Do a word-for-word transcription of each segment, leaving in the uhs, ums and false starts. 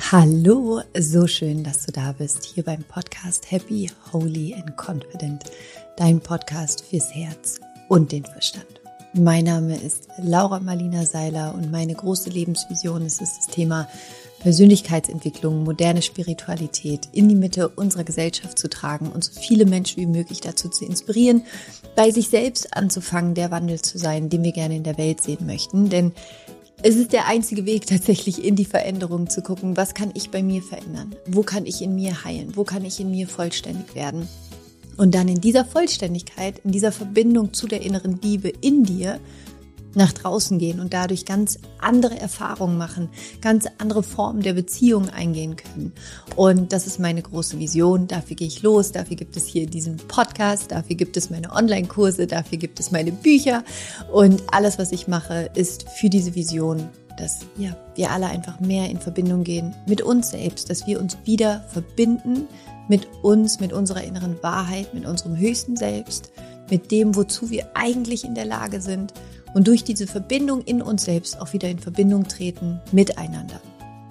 Hallo, so schön, dass du da bist, hier beim Podcast Happy, Holy and Confident, dein Podcast fürs Herz und den Verstand. Mein Name ist Laura Marlina Seiler und meine große Lebensvision ist es, das Thema Persönlichkeitsentwicklung, moderne Spiritualität in die Mitte unserer Gesellschaft zu tragen und so viele Menschen wie möglich dazu zu inspirieren, bei sich selbst anzufangen, der Wandel zu sein, den wir gerne in der Welt sehen möchten. Denn es ist der einzige Weg, tatsächlich in die Veränderung zu gucken, was kann ich bei mir verändern? Wo kann ich in mir heilen? Wo kann ich in mir vollständig werden? Und dann in dieser Vollständigkeit, in dieser Verbindung zu der inneren Liebe in dir nach draußen gehen und dadurch ganz andere Erfahrungen machen, ganz andere Formen der Beziehung eingehen können. Und das ist meine große Vision. Dafür gehe ich los. Dafür gibt es hier diesen Podcast. Dafür gibt es meine Online-Kurse. Dafür gibt es meine Bücher. Und alles, was ich mache, ist für diese Vision, dass ja, wir alle einfach mehr in Verbindung gehen mit uns selbst, dass wir uns wieder verbinden mit uns, mit unserer inneren Wahrheit, mit unserem höchsten Selbst, mit dem, wozu wir eigentlich in der Lage sind. Und durch diese Verbindung in uns selbst auch wieder in Verbindung treten miteinander.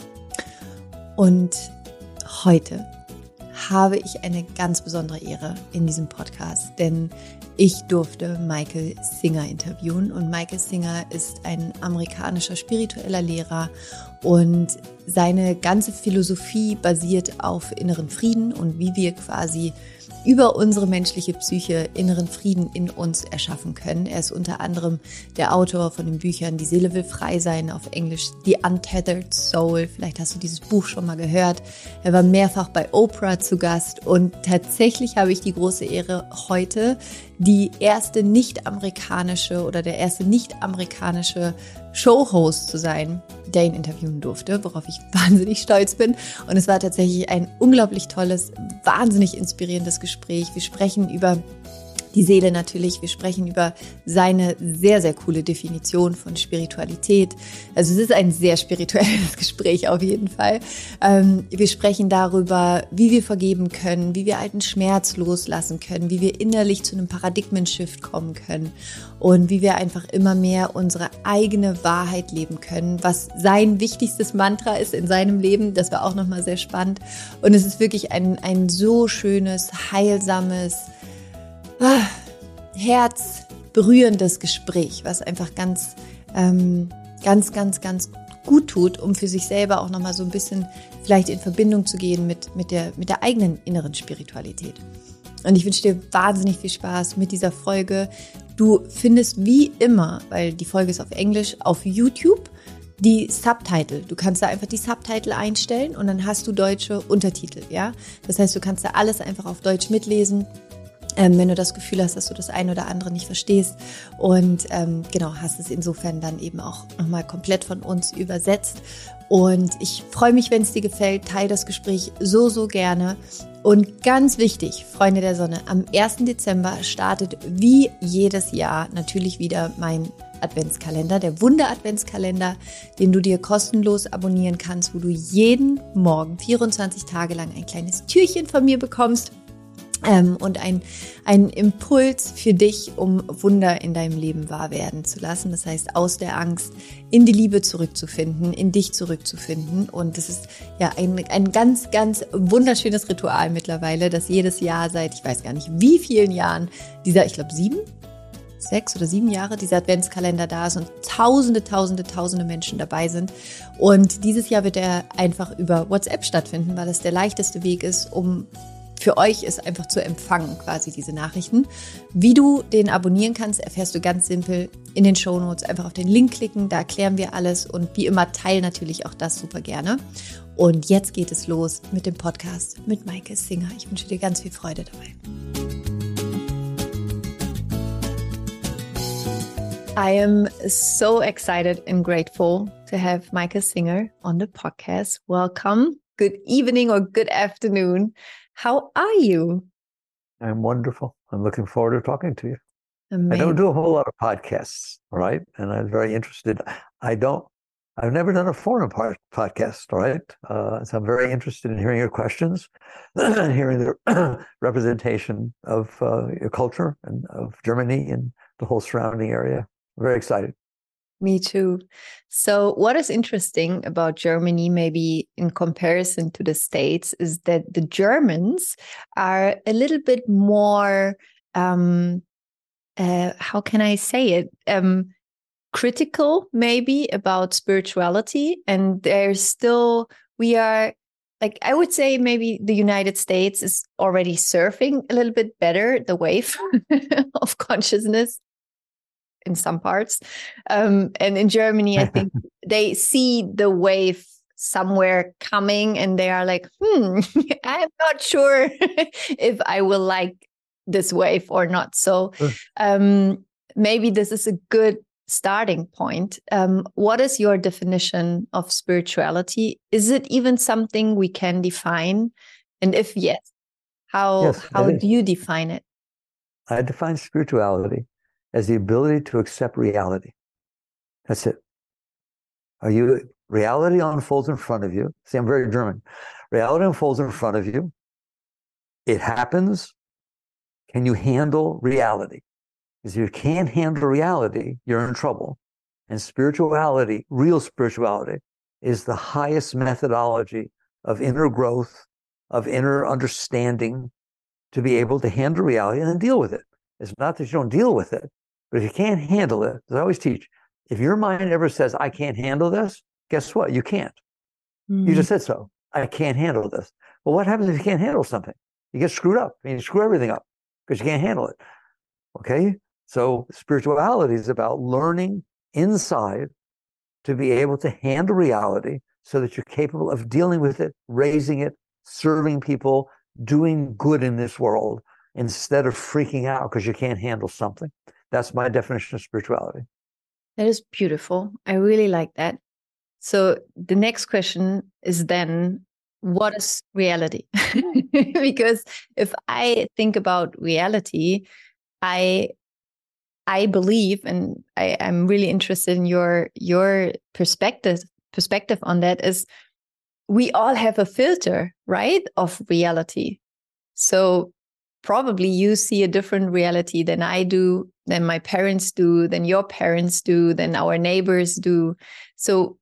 Und heute habe ich eine ganz besondere Ehre in diesem Podcast, denn ich durfte Michael Singer interviewen und Michael Singer ist ein amerikanischer spiritueller Lehrer und seine ganze Philosophie basiert auf inneren Frieden und wie wir quasi über unsere menschliche Psyche inneren Frieden in uns erschaffen können. Er ist unter anderem der Autor von den Büchern Die Seele will frei sein, auf Englisch The Untethered Soul. Vielleicht hast du dieses Buch schon mal gehört. Er war mehrfach bei Oprah zu Gast und tatsächlich habe ich die große Ehre, heute die erste nicht-amerikanische oder der erste nicht-amerikanische Showhost zu sein, der ihn interviewen durfte, worauf ich wahnsinnig stolz bin. Und es war tatsächlich ein unglaublich tolles, wahnsinnig inspirierendes Gespräch. Wir sprechen über die Seele natürlich, wir sprechen über seine sehr, sehr coole Definition von Spiritualität. Also es ist ein sehr spirituelles Gespräch auf jeden Fall. Wir sprechen darüber, wie wir vergeben können, wie wir alten Schmerz loslassen können, wie wir innerlich zu einem Paradigmen-Shift kommen können und wie wir einfach immer mehr unsere eigene Wahrheit leben können, was sein wichtigstes Mantra ist in seinem Leben. Das war auch nochmal sehr spannend. Und es ist wirklich ein, ein so schönes, heilsames, Ah, herzberührendes Gespräch, was einfach ganz, ähm, ganz, ganz, ganz gut tut, um für sich selber auch nochmal so ein bisschen vielleicht in Verbindung zu gehen mit, mit, der, mit der eigenen inneren Spiritualität. Und ich wünsche dir wahnsinnig viel Spaß mit dieser Folge. Du findest wie immer, weil die Folge ist auf Englisch, auf YouTube die Subtitle. Du kannst da einfach die Subtitle einstellen und dann hast du deutsche Untertitel, ja? Das heißt, du kannst da alles einfach auf Deutsch mitlesen. Ähm, wenn du das Gefühl hast, dass du das eine oder andere nicht verstehst und ähm, genau, hast es insofern dann eben auch nochmal komplett von uns übersetzt. Und ich freue mich, wenn es dir gefällt, teile das Gespräch so, so gerne. Und ganz wichtig, Freunde der Sonne, am ersten Dezember startet wie jedes Jahr natürlich wieder mein Adventskalender, der Wunder-Adventskalender, den du dir kostenlos abonnieren kannst, wo du jeden Morgen vierundzwanzig Tage lang ein kleines Türchen von mir bekommst. Ähm, und ein, ein Impuls für dich, um Wunder in deinem Leben wahr werden zu lassen. Das heißt, aus der Angst in die Liebe zurückzufinden, in dich zurückzufinden. Und das ist ja ein, ein ganz, ganz wunderschönes Ritual mittlerweile, das jedes Jahr seit, ich weiß gar nicht wie vielen Jahren, dieser, ich glaube sieben, sechs oder sieben Jahre, dieser Adventskalender da ist und tausende, tausende, tausende Menschen dabei sind. Und dieses Jahr wird er einfach über WhatsApp stattfinden, weil das der leichteste Weg ist, um für euch ist einfach zu empfangen, quasi diese Nachrichten. Wie du den abonnieren kannst, erfährst du ganz simpel in den Shownotes. Einfach auf den Link klicken, da erklären wir alles und wie immer teile natürlich auch das super gerne. Und jetzt geht es los mit dem Podcast mit Michael Singer. Ich wünsche dir ganz viel Freude dabei. I am so excited and grateful to have Michael Singer on the podcast. Welcome. Good evening or good afternoon. How are you? I'm wonderful. I'm looking forward to talking to you. Amazing. I don't do a whole lot of podcasts, all right? And I'm very interested. I don't, I've never done a foreign pod, podcast, all right? Uh, so I'm very interested in hearing your questions, hearing the representation of uh, your culture and of Germany and the whole surrounding area. I'm very excited. Me too. So what is interesting about Germany, maybe in comparison to the States, is that the Germans are a little bit more, um, uh, how can I say it? Um, critical, maybe, about spirituality. And there's still, we are, like, I would say maybe the United States is already surfing a little bit better the wave of consciousness in some parts. Um, and in Germany, I think they see the wave somewhere coming and they are like, hmm, I'm not sure if I will like this wave or not. So um, maybe this is a good starting point. Um, what is your definition of spirituality? Is it even something we can define? And if yes, how, Yes, how do you define it? I define spirituality as the ability to accept reality. That's it. Are you, reality unfolds in front of you. See, I'm very German. Reality unfolds in front of you. It happens. Can you handle reality? Because if you can't handle reality, you're in trouble. And spirituality, real spirituality, is the highest methodology of inner growth, of inner understanding, to be able to handle reality and then deal with it. It's not that you don't deal with it, but if you can't handle it, as I always teach, if your mind ever says, I can't handle this, guess what? You can't. Mm. You just said so. I can't handle this. Well, what happens if you can't handle something? You get screwed up and you screw everything up because you can't handle it. Okay? So spirituality is about learning inside to be able to handle reality so that you're capable of dealing with it, raising it, serving people, doing good in this world, instead of freaking out because you can't handle something. That's my definition of spirituality. That is beautiful. I really like that. So the next question is then, what is reality? Because if I think about reality, I I believe, and I, I'm really interested in your your perspective perspective on that, is we all have a filter, right, of reality. So probably you see a different reality than I do, than my parents do, than your parents do, than our neighbors do. So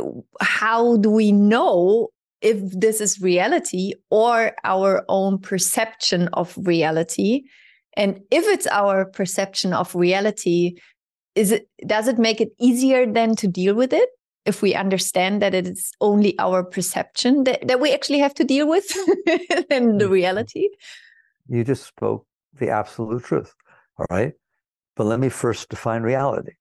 how do we know if this is reality or our own perception of reality? And if it's our perception of reality, is it, does it make it easier then to deal with it? If we understand that it is only our perception that, that we actually have to deal with than the reality? You just spoke the absolute truth, all right? But let me first define reality.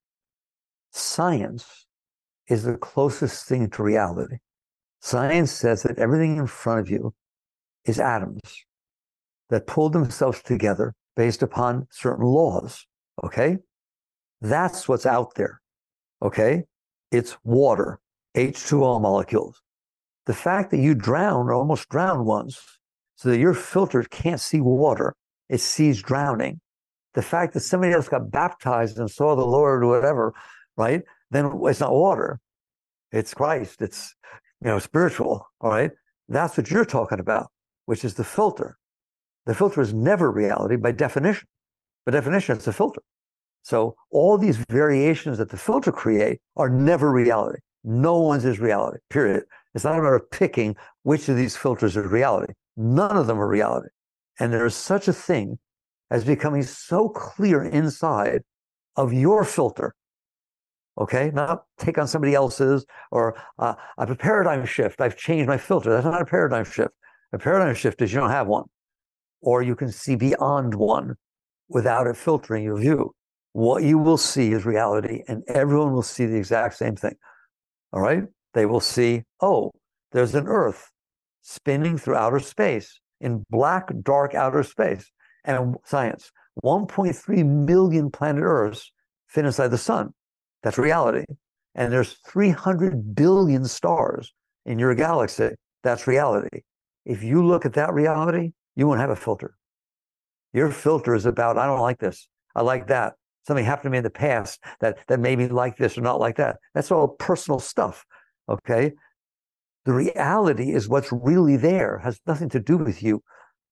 Science is the closest thing to reality. Science says that everything in front of you is atoms that pull themselves together based upon certain laws, okay? That's what's out there, okay? It's water, H two O molecules. The fact that you drown or almost drowned once, so that your filter can't see water, it sees drowning. The fact that somebody else got baptized and saw the Lord or whatever, right? Then it's not water, it's Christ, it's, you know, spiritual, all right? That's what you're talking about, which is the filter. The filter is never reality by definition. By definition, it's a filter. So all these variations that the filter create are never reality. No one's is reality, period. It's not a matter of picking which of these filters is reality. None of them are reality. And there is such a thing as becoming so clear inside of your filter, okay? Not take on somebody else's, or uh, I have a paradigm shift. I've changed my filter. That's not a paradigm shift. A paradigm shift is you don't have one, or you can see beyond one without it filtering your view. What you will see is reality, and everyone will see the exact same thing, all right? They will see, oh, there's an Earth spinning through outer space, in black, dark outer space. And science, one point three million planet Earths fit inside the sun. That's reality. And there's three hundred billion stars in your galaxy. That's reality. If you look at that reality, you won't have a filter. Your filter is about, I don't like this, I like that. Something happened to me in the past that, that made me like this or not like that. That's all personal stuff, okay? The reality is what's really there, has nothing to do with you.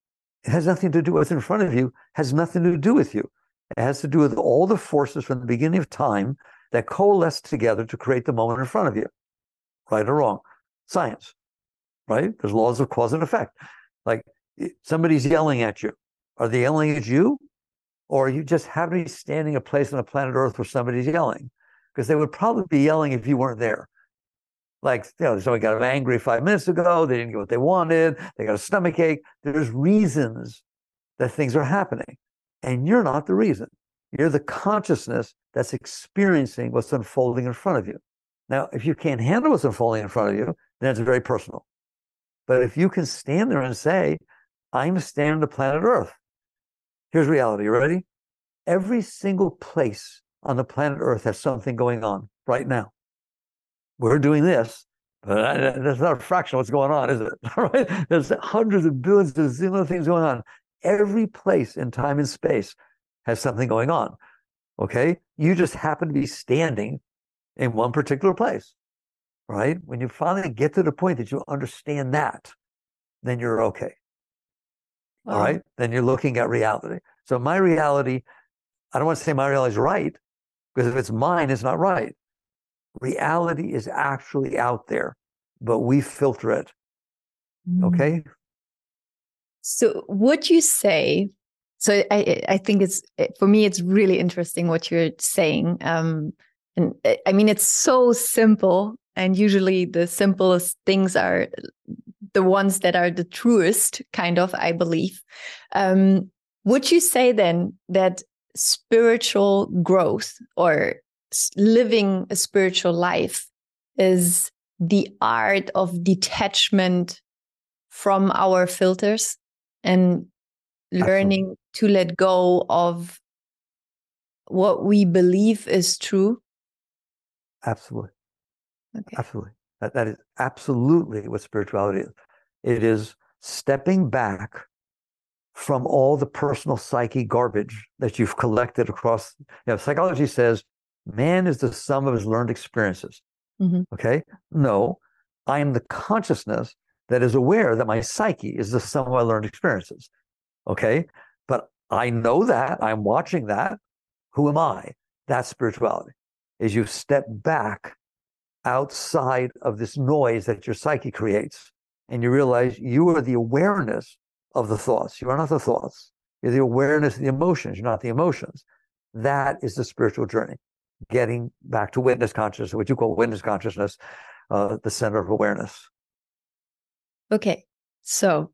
It has nothing to do with what's in front of you, has nothing to do with you. It has to do with all the forces from the beginning of time that coalesce together to create the moment in front of you, right or wrong. Science, right? There's laws of cause and effect. Like somebody's yelling at you. Are they yelling at you? Or are you just happen to be standing a place on the planet Earth where somebody's yelling? Because they would probably be yelling if you weren't there. Like, you know, somebody got angry five minutes ago. They didn't get what they wanted. They got a stomach ache. There's reasons that things are happening. And you're not the reason. You're the consciousness that's experiencing what's unfolding in front of you. Now, if you can't handle what's unfolding in front of you, then it's very personal. But if you can stand there and say, I'm standing on the planet Earth. Here's reality. You ready? Every single place on the planet Earth has something going on right now. We're doing this, but that's not a fraction of what's going on, is it? Right? There's hundreds of billions of zillion things going on. Every place in time and space has something going on. Okay? You just happen to be standing in one particular place, right? When you finally get to the point that you understand that, then you're okay. Wow. All right? Then you're looking at reality. So my reality, I don't want to say my reality is right, because if it's mine, it's not right. Reality is actually out there, but we filter it. Okay? So would you say, so I, I think it's, for me, it's really interesting what you're saying. Um, and I mean, it's so simple, and usually the simplest things are the ones that are the truest, kind of, I believe. Um, would you say then that spiritual growth or living a spiritual life is the art of detachment from our filters and learning Absolutely. To let go of what we believe is true? Absolutely. Okay. Absolutely. That, that is absolutely what spirituality is. It is stepping back from all the personal psyche garbage that you've collected across. You know, psychology says man is the sum of his learned experiences. Mm-hmm. Okay? No, I am the consciousness that is aware that my psyche is the sum of my learned experiences. Okay? But I know that. I'm watching that. Who am I? That's spirituality. Is you step back outside of this noise that your psyche creates, and you realize you are the awareness of the thoughts. You are not the thoughts. You're the awareness of the emotions. You're not the emotions. That is the spiritual journey. Getting back to witness consciousness, what you call witness consciousness, uh, the center of awareness. Okay, so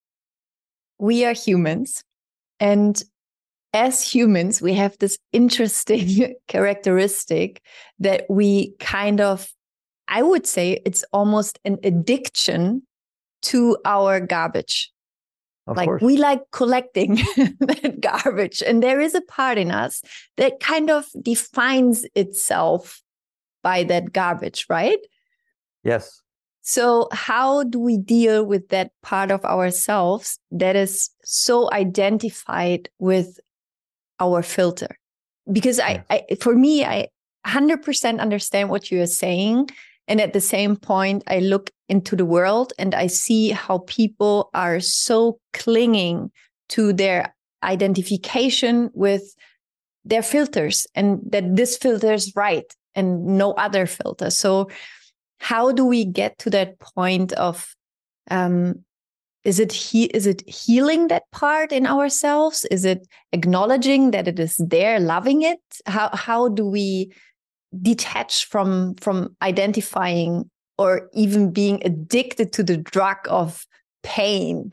we are humans, and as humans, we have this interesting characteristic that we kind of, I would say it's almost an addiction to our garbage. Of like course. We like collecting that garbage. And there is a part in us that kind of defines itself by that garbage, right? Yes. So how do we deal with that part of ourselves that is so identified with our filter? Because I, I, for me, I one hundred percent understand what you are saying. And at the same point, I look into the world and I see how people are so clinging to their identification with their filters, and that this filter is right and no other filter. So how do we get to that point of, um, Is it he? Is it healing that part in ourselves? Is it acknowledging that it is there, loving it? How how do we detach from from identifying or even being addicted to the drug of pain?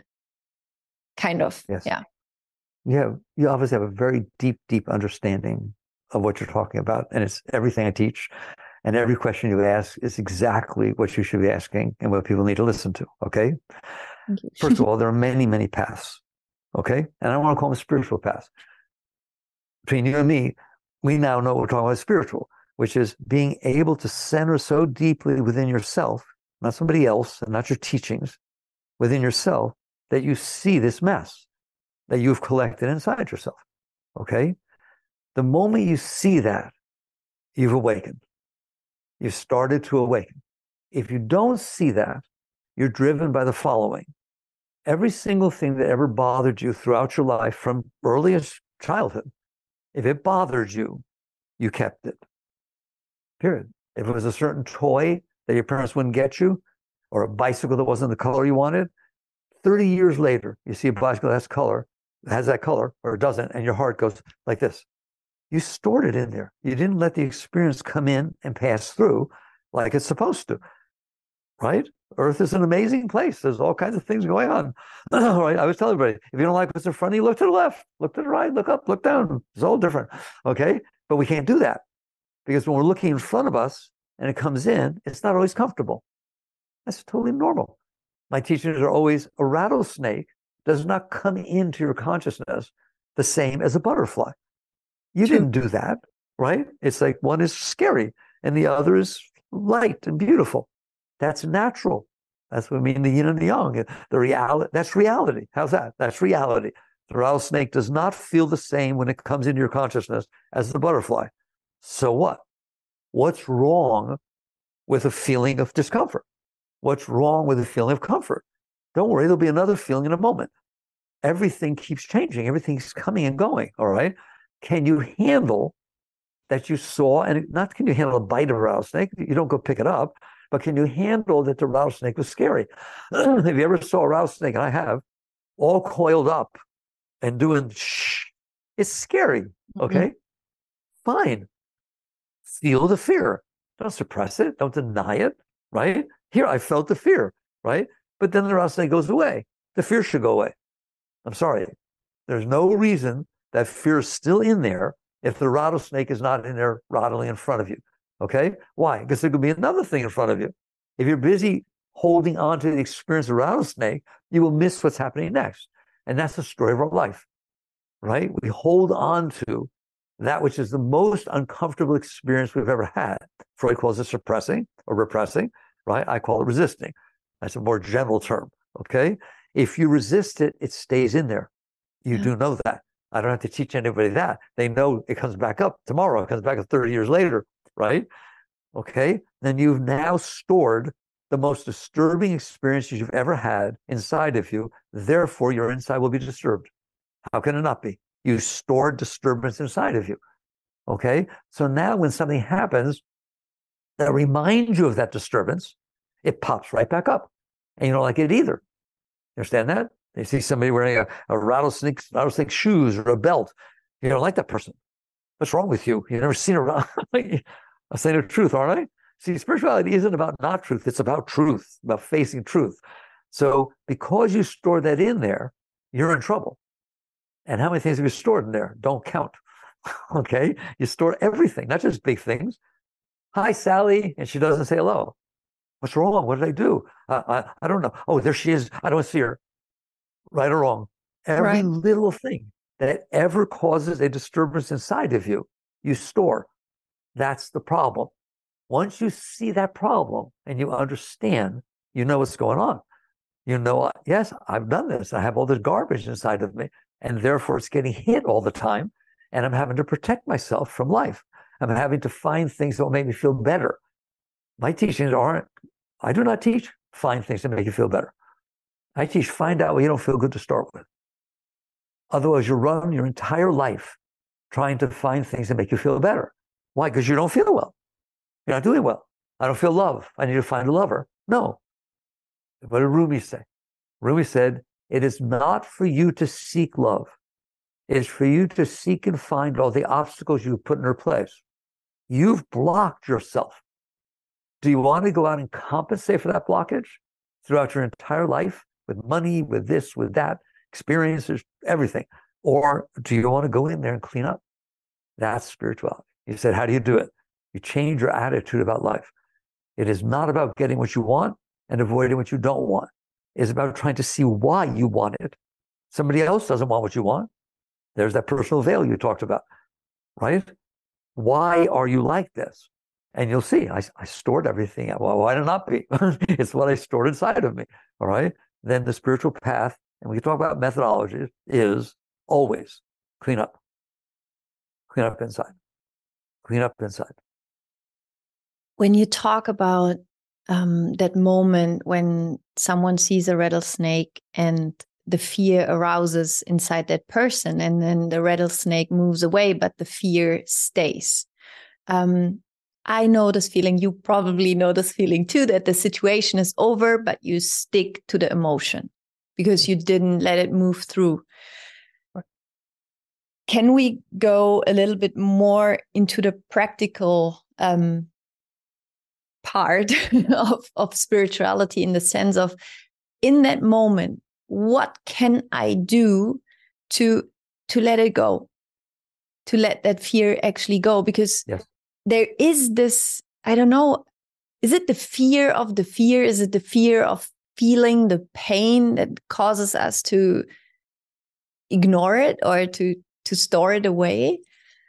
Kind of, yes. yeah. Yeah, you obviously have a very deep, deep understanding of what you're talking about, and it's everything I teach. And every question you ask is exactly what you should be asking and what people need to listen to. Okay. First of all, there are many, many paths, okay? And I don't want to call them spiritual paths. Between you and me, we now know what we're talking about spiritual, which is being able to center so deeply within yourself, not somebody else and not your teachings, within yourself, that you see this mess that you've collected inside yourself, okay? The moment you see that, you've awakened. You've started to awaken. If you don't see that, you're driven by the following. Every single thing that ever bothered you throughout your life from earliest childhood, if it bothered you, you kept it. Period. If it was a certain toy that your parents wouldn't get you, or a bicycle that wasn't the color you wanted, thirty years later, you see a bicycle that has color, has that color, or it doesn't, and your heart goes like this. You stored it in there. You didn't let the experience come in and pass through like it's supposed to, right? Earth is an amazing place. There's all kinds of things going on. Right? I always tell everybody, if you don't like what's in front of you, look to the left, look to the right, look up, look down. It's all different, okay? But we can't do that because when we're looking in front of us and it comes in, it's not always comfortable. That's totally normal. My teachings are always, a rattlesnake does not come into your consciousness the same as a butterfly. You True. didn't do that, right? It's like one is scary and the other is light and beautiful. That's natural. That's what I mean, the yin and the yang. The reality, that's reality. How's that? That's reality. The rattlesnake does not feel the same when it comes into your consciousness as the butterfly. So what? What's wrong with a feeling of discomfort? What's wrong with a feeling of comfort? Don't worry, there'll be another feeling in a moment. Everything keeps changing. Everything's coming and going, all right? Can you handle that you saw, and not can you handle a bite of a rattlesnake? You don't go pick it up, but can you handle that the rattlesnake was scary? If you ever saw a rattlesnake, and I have, all coiled up and doing shh, it's scary, okay? Mm-hmm. Fine. Feel the fear. Don't suppress it. Don't deny it, right? Here, I felt the fear, right? But then the rattlesnake goes away. The fear should go away. I'm sorry. There's no reason that fear is still in there if the rattlesnake is not in there rattling in front of you, okay? Why? Because there could be another thing in front of you. If you're busy holding on to the experience of a rattlesnake, you will miss what's happening next. And that's the story of our life, right? We hold on to that which is the most uncomfortable experience we've ever had. Freud calls it suppressing or repressing, right? I call it resisting. That's a more general term, okay? If you resist it, it stays in there. You yeah. do know that. I don't have to teach anybody that. They know it comes back up tomorrow. It comes back up thirty years later, right? Okay? Then you've now stored the most disturbing experiences you've ever had inside of you. Therefore, your inside will be disturbed. How can it not be? You stored disturbance inside of you. Okay? So now when something happens that reminds you of that disturbance, it pops right back up. And you don't like it either. You understand that? You see somebody wearing a, a rattlesnake, rattlesnake shoes or a belt. You don't like that person. What's wrong with you? You've never seen a rattlesnake. I'm saying the truth, aren't I? See, spirituality isn't about not truth. It's about truth, about facing truth. So because you store that in there, you're in trouble. And how many things have you stored in there? Don't count. Okay? You store everything, not just big things. Hi, Sally. And she doesn't say hello. What's wrong? What did I do? Uh, I, I don't know. Oh, there she is. I don't see her. Right or wrong. Every right. little thing that ever causes a disturbance inside of you, you store. That's the problem. Once you see that problem and you understand, you know what's going on. You know, yes, I've done this. I have all this garbage inside of me, and therefore it's getting hit all the time, and I'm having to protect myself from life. I'm having to find things that will make me feel better. My teachings aren't, I do not teach find things that make you feel better. I teach find out what you don't feel good to start with. Otherwise, you run your entire life trying to find things that make you feel better. Why? Because you don't feel well. You're not doing well. I don't feel love. I need to find a lover. No. What did Rumi say? Rumi said, it is not for you to seek love. It is for you to seek and find all the obstacles you put in their place. You've blocked yourself. Do you want to go out and compensate for that blockage throughout your entire life with money, with this, with that, experiences, everything? Or do you want to go in there and clean up? That's spirituality. You said, how do you do it? You change your attitude about life. It is not about getting what you want and avoiding what you don't want. It's about trying to see why you want it. Somebody else doesn't want what you want. There's that personal veil you talked about, right? Why are you like this? And you'll see, I, I stored everything. Well, why did it not be? It's what I stored inside of me, all right? Then the spiritual path, and we can talk about methodologies, is always clean up. Clean up inside. Clean up inside. When you talk about um, that moment when someone sees a rattlesnake and the fear arouses inside that person, and then the rattlesnake moves away, but the fear stays. Um, I know this feeling. You probably know this feeling too, that the situation is over, but you stick to the emotion because you didn't let it move through. Can we go a little bit more into the practical um, part of, of spirituality, in the sense of, in that moment, what can I do to to let it go, to let that fear actually go? Because yes. there is this, I don't know, is it the fear of the fear? Is it the fear of feeling the pain that causes us to ignore it or to to store it away?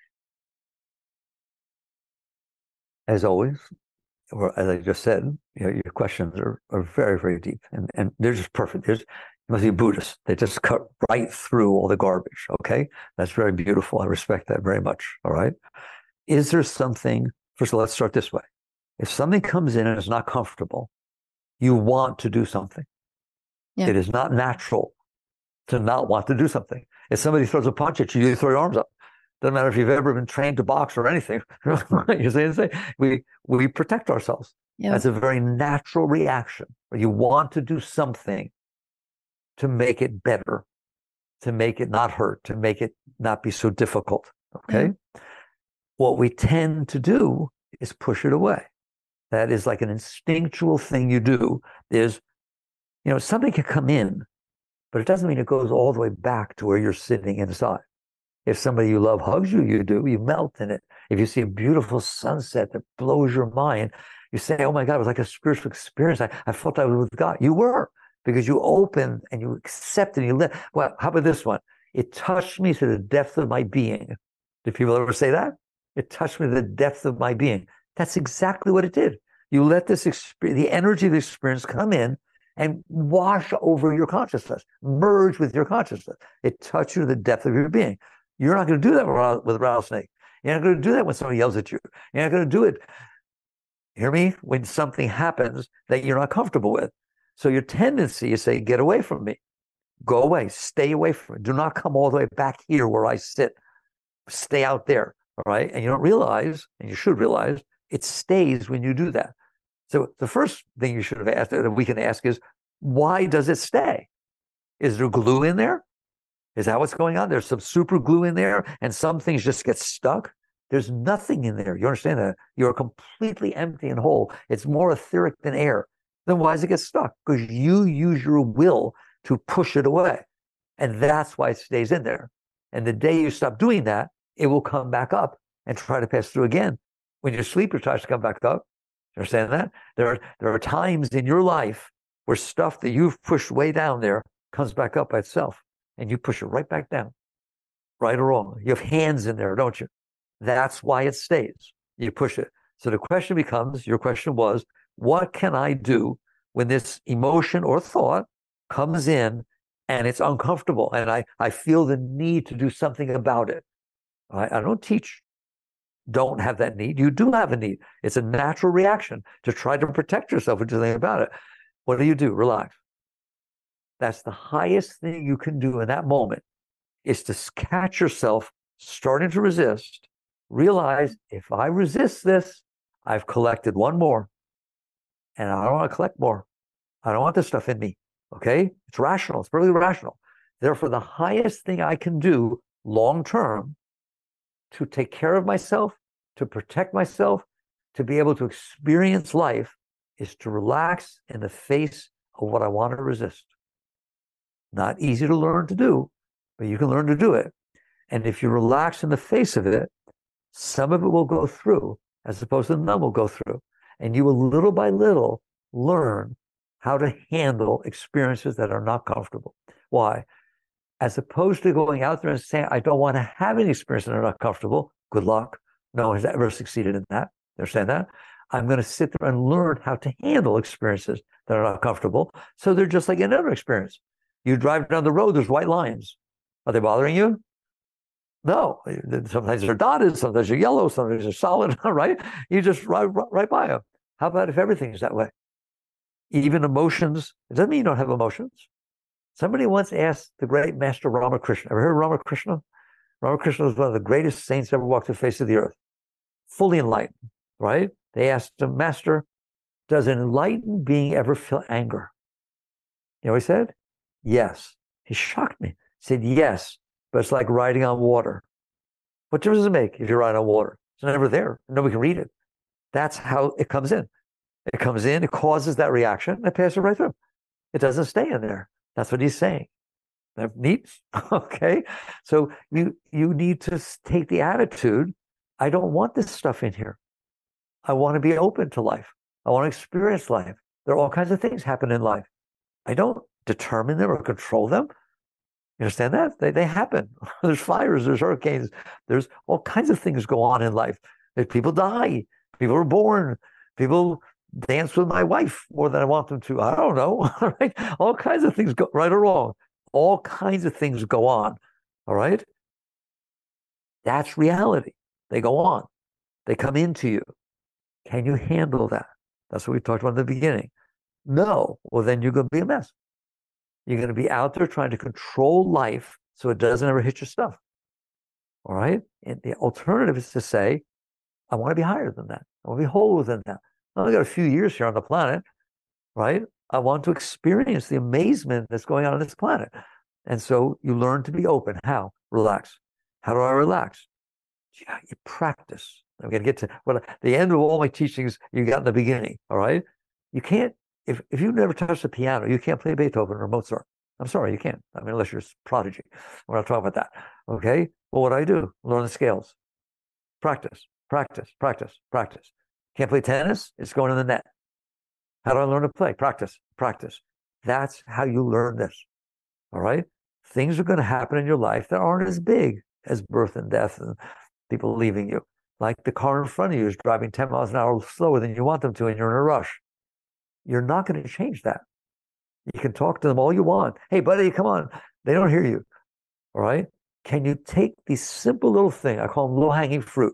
As always, or as I just said, you know, your questions are, are very, very deep, and, and they're just perfect. There's, you must be Buddhist. They just cut right through all the garbage, okay? That's very beautiful. I respect that very much, all right? Is there something, first of all, let's start this way. If something comes in and is not comfortable, you want to do something. Yeah. It is not natural to not want to do something. If somebody throws a punch at you, you throw your arms up. Doesn't matter if you've ever been trained to box or anything. You say, say we we protect ourselves. Yeah. That's a very natural reaction. You want to do something to make it better, to make it not hurt, to make it not be so difficult. Okay. Yeah. What we tend to do is push it away. That is like an instinctual thing you do. Is, you know, something can come in, but it doesn't mean it goes all the way back to where you're sitting inside. If somebody you love hugs you, you do, you melt in it. If you see a beautiful sunset that blows your mind, you say, oh my God, it was like a spiritual experience. I, I felt I was with God. You were, because you opened and you accepted and you let. Well, how about this one? It touched me to the depth of my being. Do people ever say that? It touched me to the depth of my being. That's exactly what it did. You let this experience, the energy of the experience come in and wash over your consciousness, merge with your consciousness. It touched you to the depth of your being. You're not going to do that with a rattlesnake. You're not going to do that when somebody yells at you. You're not going to do it, hear me, when something happens that you're not comfortable with. So your tendency is say, get away from me. Go away. Stay away from me. Do not come all the way back here where I sit. Stay out there, all right? And you don't realize, and you should realize, it stays when you do that. So the first thing you should have asked, that we can ask, is, why does it stay? Is there glue in there? Is that what's going on? There's some super glue in there and some things just get stuck. There's nothing in there. You understand that? You're completely empty and whole. It's more etheric than air. Then why does it get stuck? Because you use your will to push it away. And that's why it stays in there. And the day you stop doing that, it will come back up and try to pass through again. When you sleep, it tries to come back up. You understand that? There are, there are times in your life where stuff that you've pushed way down there comes back up by itself. And you push it right back down, right or wrong. You have hands in there, don't you? That's why it stays. You push it. So the question becomes, your question was, what can I do when this emotion or thought comes in and it's uncomfortable and I, I feel the need to do something about it? I, I don't teach, don't have that need. You do have a need. It's a natural reaction to try to protect yourself and do something about it. What do you do? Relax. That's the highest thing you can do in that moment, is to catch yourself starting to resist. Realize, if I resist this, I've collected one more. And I don't want to collect more. I don't want this stuff in me. Okay? It's rational. It's perfectly rational. Therefore, the highest thing I can do long term to take care of myself, to protect myself, to be able to experience life, is to relax in the face of what I want to resist. Not easy to learn to do, but you can learn to do it. And if you relax in the face of it, some of it will go through, as opposed to none will go through. And you will little by little learn how to handle experiences that are not comfortable. Why? As opposed to going out there and saying, I don't want to have any experiences that are not comfortable. Good luck. No one has ever succeeded in that. They're saying that. I'm going to sit there and learn how to handle experiences that are not comfortable. So they're just like another experience. You drive down the road, there's white lines. Are they bothering you? No. Sometimes they're dotted, sometimes they're yellow, sometimes they're solid, right? You just ride right by them. How about if everything's that way? Even emotions, it doesn't mean you don't have emotions. Somebody once asked the great master Ramakrishna. Ever heard of Ramakrishna? Ramakrishna was one of the greatest saints ever walked the face of the earth. Fully enlightened. right? They asked him, Master, does an enlightened being ever feel anger? You know what he said? Yes. He shocked me. He said, yes, but it's like riding on water. What difference does it make if you ride on water? It's never there. Nobody can read it. That's how it comes in. It comes in, it causes that reaction, and it passes right through. It doesn't stay in there. That's what he's saying. That's neat. Okay. So you you need to take the attitude, I don't want this stuff in here. I want to be open to life. I want to experience life. There are all kinds of things happen in life. I don't determine them or control them. You understand that? They, they happen. There's fires, there's hurricanes, there's all kinds of things go on in life. People die, people are born, people dance with my wife more than I want them to. I don't know. All right. All kinds of things go right or wrong. All kinds of things go on. All right. That's reality. They go on. They come into you. Can you handle that? That's what we talked about in the beginning. No. Well, then you're going to be a mess. You're going to be out there trying to control life so it doesn't ever hit your stuff. All right. And the alternative is to say, I want to be higher than that. I want to be whole than that. I only got a few years here on the planet, right? I want to experience the amazement that's going on on this planet. And so you learn to be open. How? Relax. How do I relax? Yeah, you practice. I'm going to get to well, the end of all my teachings you got in the beginning, all right? You can't, if, if you've never touched the piano, you can't play Beethoven or Mozart. I'm sorry, you can't. I mean, unless you're a prodigy. We're not talking about that, okay? Well, what do I do? Learn the scales. Practice, practice, practice, practice. Can't play tennis? It's going in the net. How do I learn to play? Practice, practice. That's how you learn this, all right? Things are going to happen in your life that aren't as big as birth and death and people leaving you. Like the car in front of you is driving ten miles an hour slower than you want them to and you're in a rush. You're not going to change that. You can talk to them all you want. Hey, buddy, come on. They don't hear you, all right? Can you take these simple little things, I call them low-hanging fruit,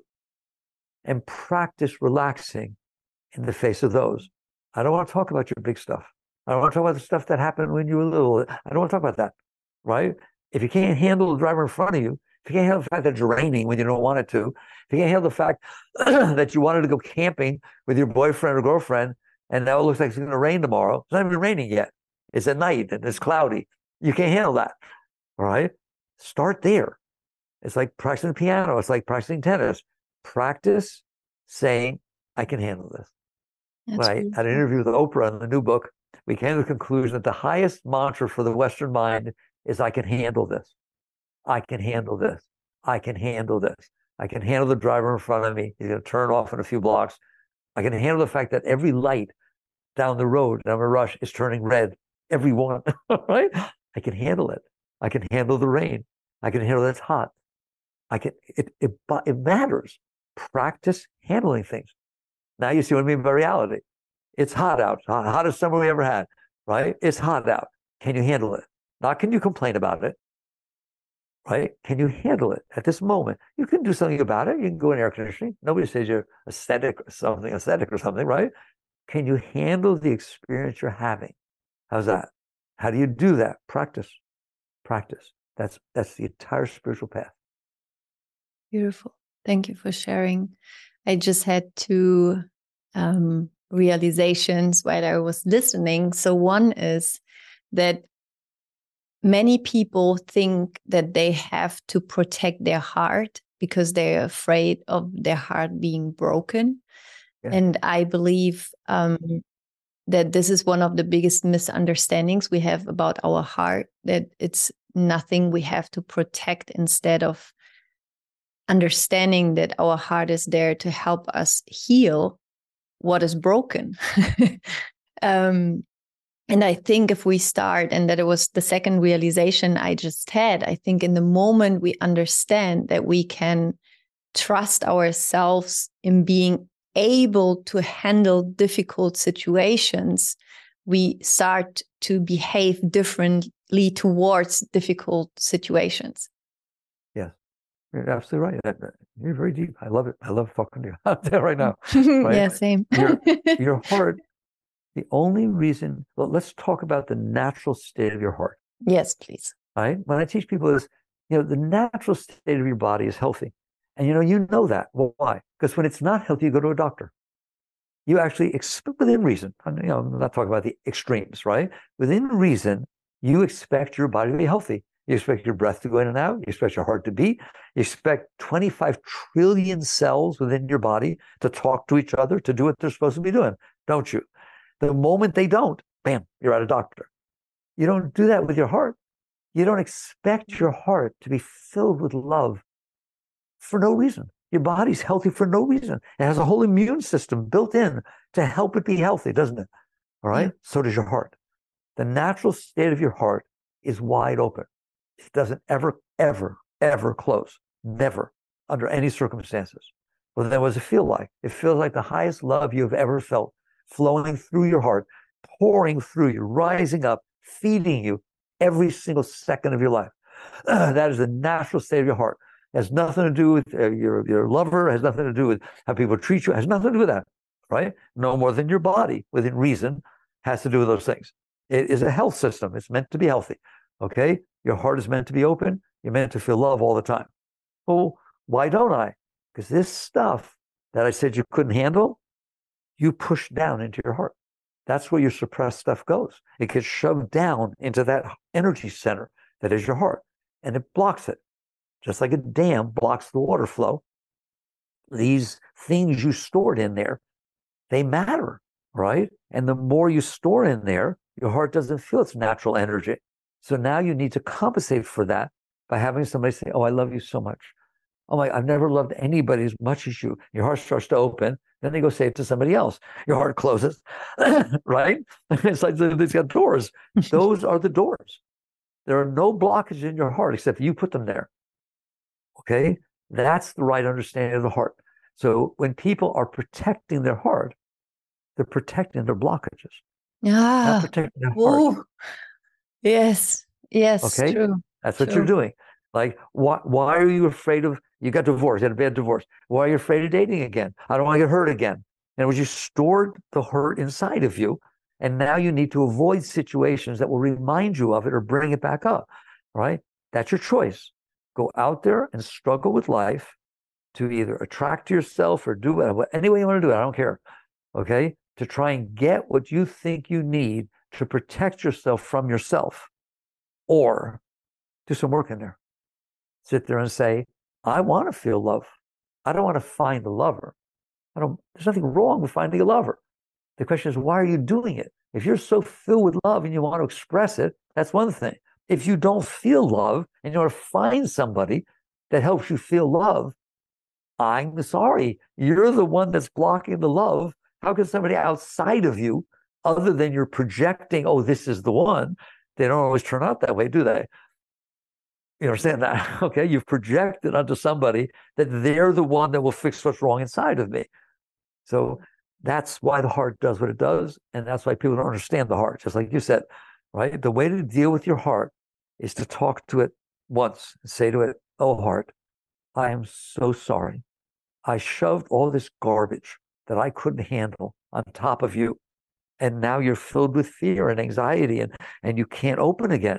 and practice relaxing in the face of those? I don't want to talk about your big stuff. I don't want to talk about the stuff that happened when you were little. I don't want to talk about that, right? If you can't handle the driver in front of you, if you can't handle the fact that it's raining when you don't want it to, if you can't handle the fact that you wanted to go camping with your boyfriend or girlfriend, and now it looks like it's going to rain tomorrow. It's not even raining yet. It's at night and it's cloudy. You can't handle that, all right? Start there. It's like practicing the piano. It's like practicing tennis. Practice saying, I can handle this. That's when I beautiful. Had an interview with Oprah in the new book, we came to the conclusion that the highest mantra for the Western mind is, I can handle this. I can handle this. I can handle this. I can handle the driver in front of me. He's going to turn off in a few blocks. I can handle the fact that every light down the road, and I'm in a rush, is turning red. Every one, right? I can handle it. I can handle the rain. I can handle that it's hot. I can, it, it, it matters. Practice handling things. Now you see what I mean by reality. It's hot out. Hottest summer we ever had, right? It's hot out. Can you handle it? Not can you complain about it, right? Can you handle it at this moment? You can do something about it. You can go in air conditioning. Nobody says you're aesthetic or something, aesthetic or something, right? Can you handle the experience you're having? How's that? How do you do that? Practice. Practice. That's that's the entire spiritual path. Beautiful. Thank you for sharing. I just had two um, realizations while I was listening. So one is that many people think that they have to protect their heart because they're afraid of their heart being broken. Yeah. And I believe um, that this is one of the biggest misunderstandings we have about our heart, that it's nothing we have to protect, instead of understanding that our heart is there to help us heal what is broken. um, and I think if we start, and that it was the second realization I just had, I think in the moment we understand that we can trust ourselves in being able to handle difficult situations, we start to behave differently towards difficult situations. Yes, you're absolutely right. You're very deep. I love it. I love talking to you out there right now. Right? Yeah, same. your, your heart, the only reason, well, let's talk about the natural state of your heart. Yes, please. Right? When I teach people is, you know, the natural state of your body is healthy. And you know, you know that. Well, why? Because when it's not healthy, you go to a doctor. You actually expect, within reason, you know, I'm not talking about the extremes, right? Within reason, you expect your body to be healthy. You expect your breath to go in and out. You expect your heart to beat. You expect twenty-five trillion cells within your body to talk to each other, to do what they're supposed to be doing, don't you? The moment they don't, bam, you're at a doctor. You don't do that with your heart. You don't expect your heart to be filled with love for no reason. Your body's healthy for no reason. It has a whole immune system built in to help it be healthy, doesn't it? All right? Yeah. So does your heart. The natural state of your heart is wide open. It doesn't ever, ever, ever close. Never, under any circumstances. Well, then what does it feel like? It feels like the highest love you've ever felt, flowing through your heart, pouring through you, rising up, feeding you every single second of your life. Uh, that is the natural state of your heart. It has nothing to do with uh, your, your lover, it has nothing to do with how people treat you, it has nothing to do with that, right? No more than your body, within reason, has to do with those things. It is a health system. It's meant to be healthy, okay? Your heart is meant to be open. You're meant to feel love all the time. Well, why don't I? Because this stuff that I said you couldn't handle, you push down into your heart. That's where your suppressed stuff goes. It gets shoved down into that energy center that is your heart, and it blocks it. Just like a dam blocks the water flow. These things you stored in there, they matter, right? And the more you store in there, your heart doesn't feel its natural energy. So now you need to compensate for that by having somebody say, oh, I love you so much. Oh my, I've never loved anybody as much as you. Your heart starts to open. Then they go say it to somebody else. Your heart closes, right? It's like it's got doors. Those are the doors. There are no blockages in your heart except you put them there. Okay? That's the right understanding of the heart. So when people are protecting their heart, they're protecting their blockages. Ah, not protecting their heart. Ooh. Yes, yes, Okay? true. That's what true. you're doing. Like, why, why are you afraid of, you got divorced, you had a bad divorce. Why are you afraid of dating again? I don't want to get hurt again. And it was you stored the hurt inside of you, and now you need to avoid situations that will remind you of it or bring it back up, right? That's your choice. Go out there and struggle with life to either attract yourself or do it, any way you want to do it, I don't care, okay? To try and get what you think you need to protect yourself from yourself, or do some work in there. Sit there and say, I want to feel love. I don't want to find a lover. I don't, there's nothing wrong with finding a lover. The question is, why are you doing it? If you're so filled with love and you want to express it, that's one thing. If you don't feel love and you want to find somebody that helps you feel love, I'm sorry, you're the one that's blocking the love. How can somebody outside of you, other than you're projecting, oh, this is the one? They don't always turn out that way, do they? You understand that? Okay, you've projected onto somebody that they're the one that will fix what's wrong inside of me. So that's why the heart does what it does, and that's why people don't understand the heart, just like you said, right? The way to deal with your heart is to talk to it once and say to it, oh, heart, I am so sorry. I shoved all this garbage that I couldn't handle on top of you, and now you're filled with fear and anxiety, and, and you can't open again.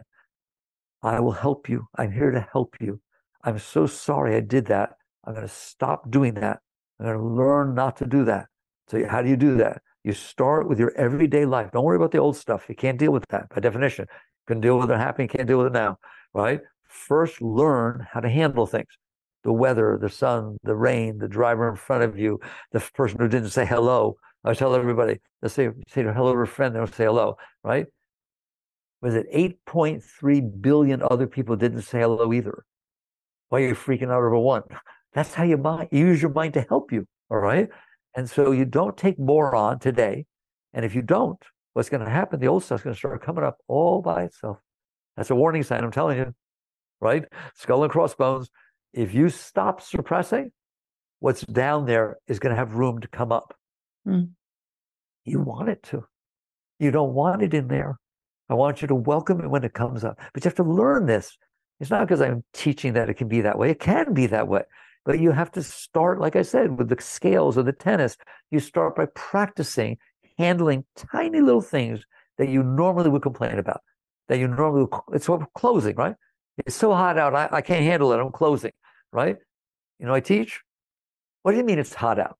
I will help you. I'm here to help you. I'm so sorry I did that. I'm going to stop doing that. I'm going to learn not to do that. So how do you do that? You start with your everyday life. Don't worry about the old stuff. You can't deal with that by definition. You can deal with it happening, can't deal with it now, right? First, learn how to handle things. The weather, the sun, the rain, the driver in front of you, the person who didn't say hello. I tell everybody, they say, say hello to a friend, they don't say hello, right? Was it eight point three billion other people didn't say hello either? Why are you freaking out over one? That's how you mind. You use your mind to help you, all right? And so you don't take more on today. And if you don't, what's going to happen? The old stuff's going to start coming up all by itself. That's a warning sign, I'm telling you, right? Skull and crossbones. If you stop suppressing, what's down there is going to have room to come up. Mm. You want it to. You don't want it in there. I want you to welcome it when it comes up. But you have to learn this. It's not because I'm teaching that it can be that way. It can be that way. But you have to start, like I said, with the scales or the tennis. You start by practicing handling tiny little things that you normally would complain about. That you normally would, it's sort of closing, right? It's so hot out, I, I can't handle it, I'm closing, right? You know, I teach. What do you mean it's hot out?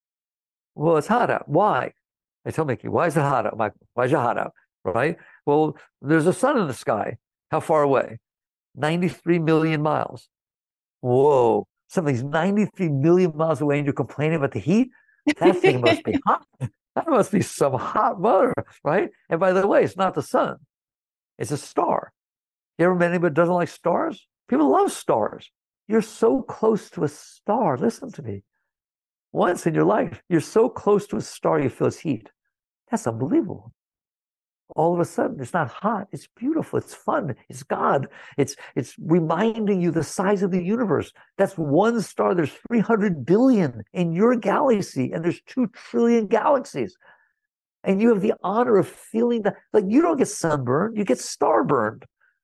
Well, it's hot out. Why? I tell Mickey, why is it hot out? I'm like, why is it hot out? Right? Well, there's a sun in the sky. How far away? ninety-three million miles. Whoa. Something's ninety-three million miles away and you're complaining about the heat? That thing must be hot. That must be some hot butter, right? And by the way, it's not the sun. It's a star. You ever met anybody that doesn't like stars? People love stars. You're so close to a star. Listen to me. Once in your life, you're so close to a star, you feel its heat. That's unbelievable. All of a sudden, it's not hot. It's beautiful. It's fun. It's God. It's it's reminding you the size of the universe. That's one star. There's three hundred billion in your galaxy, and there's two trillion galaxies. And you have the honor of feeling that. Like, you don't get sunburned. You get star-burned.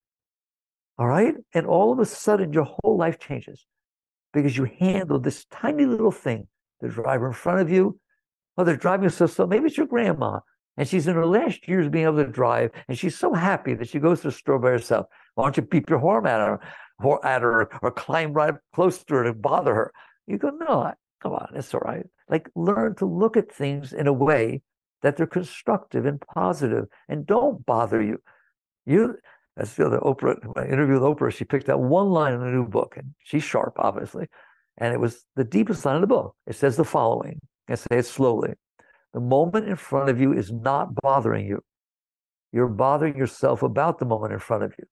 All right? And all of a sudden, your whole life changes because you handle this tiny little thing. The driver in front of you, oh, they're driving so slow. Maybe it's your grandma. And she's in her last years being able to drive, and she's so happy that she goes to the store by herself. Why don't you beep your horn at her, or at her, or climb right close to her to bother her? You go, no, come on, it's all right. Like, learn to look at things in a way that they're constructive and positive, and don't bother you. You, that's the other Oprah. When I interviewed Oprah, she picked out one line in the new book, and she's sharp, obviously, and it was the deepest line of the book. It says the following. I say it slowly. The moment in front of you is not bothering you. You're bothering yourself about the moment in front of you.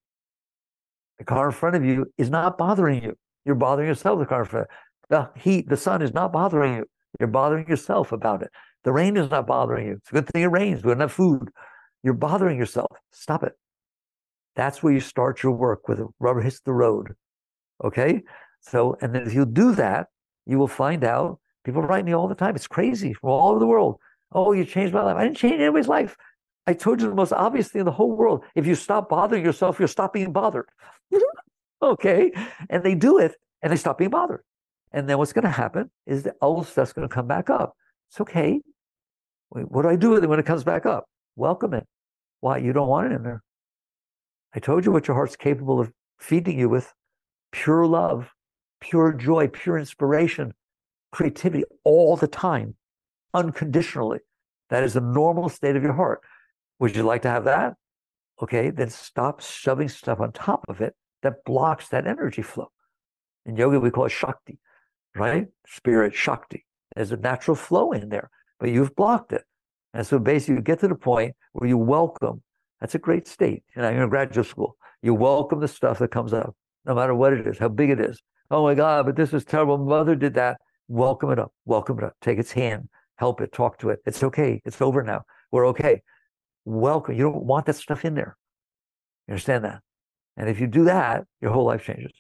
The car in front of you is not bothering you. You're bothering yourself, the car in front of you. The heat, the sun is not bothering you. You're bothering yourself about it. The rain is not bothering you. It's a good thing it rains. We don't have food. You're bothering yourself. Stop it. That's where you start your work, with rubber hits the road. Okay? So, and then if you do that, you will find out, people write me all the time. It's crazy, from all over the world. Oh, you changed my life. I didn't change anybody's life. I told you the most obvious thing in the whole world. If you stop bothering yourself, you'll stop being bothered. Okay? And they do it, and they stop being bothered. And then what's going to happen is the old stuff's going to come back up. It's okay. What do I do with it when it comes back up? Welcome it. Why? You don't want it in there. I told you what your heart's capable of feeding you with. Pure love, pure joy, pure inspiration, creativity all the time. Unconditionally. That is the normal state of your heart. Would you like to have that? Okay, then stop shoving stuff on top of it that blocks that energy flow. In yoga, we call it Shakti, right? Spirit, Shakti. There's a natural flow in there, but you've blocked it. And so basically you get to the point where you welcome. That's a great state. You know, you're in graduate school. You welcome the stuff that comes up, no matter what it is, how big it is. Oh my God, but this is terrible. Mother did that. Welcome it up. Welcome it up. Take its hand. Help it, talk to it. It's okay. It's over now. We're okay. Welcome. You don't want that stuff in there. You understand that? And if you do that, your whole life changes.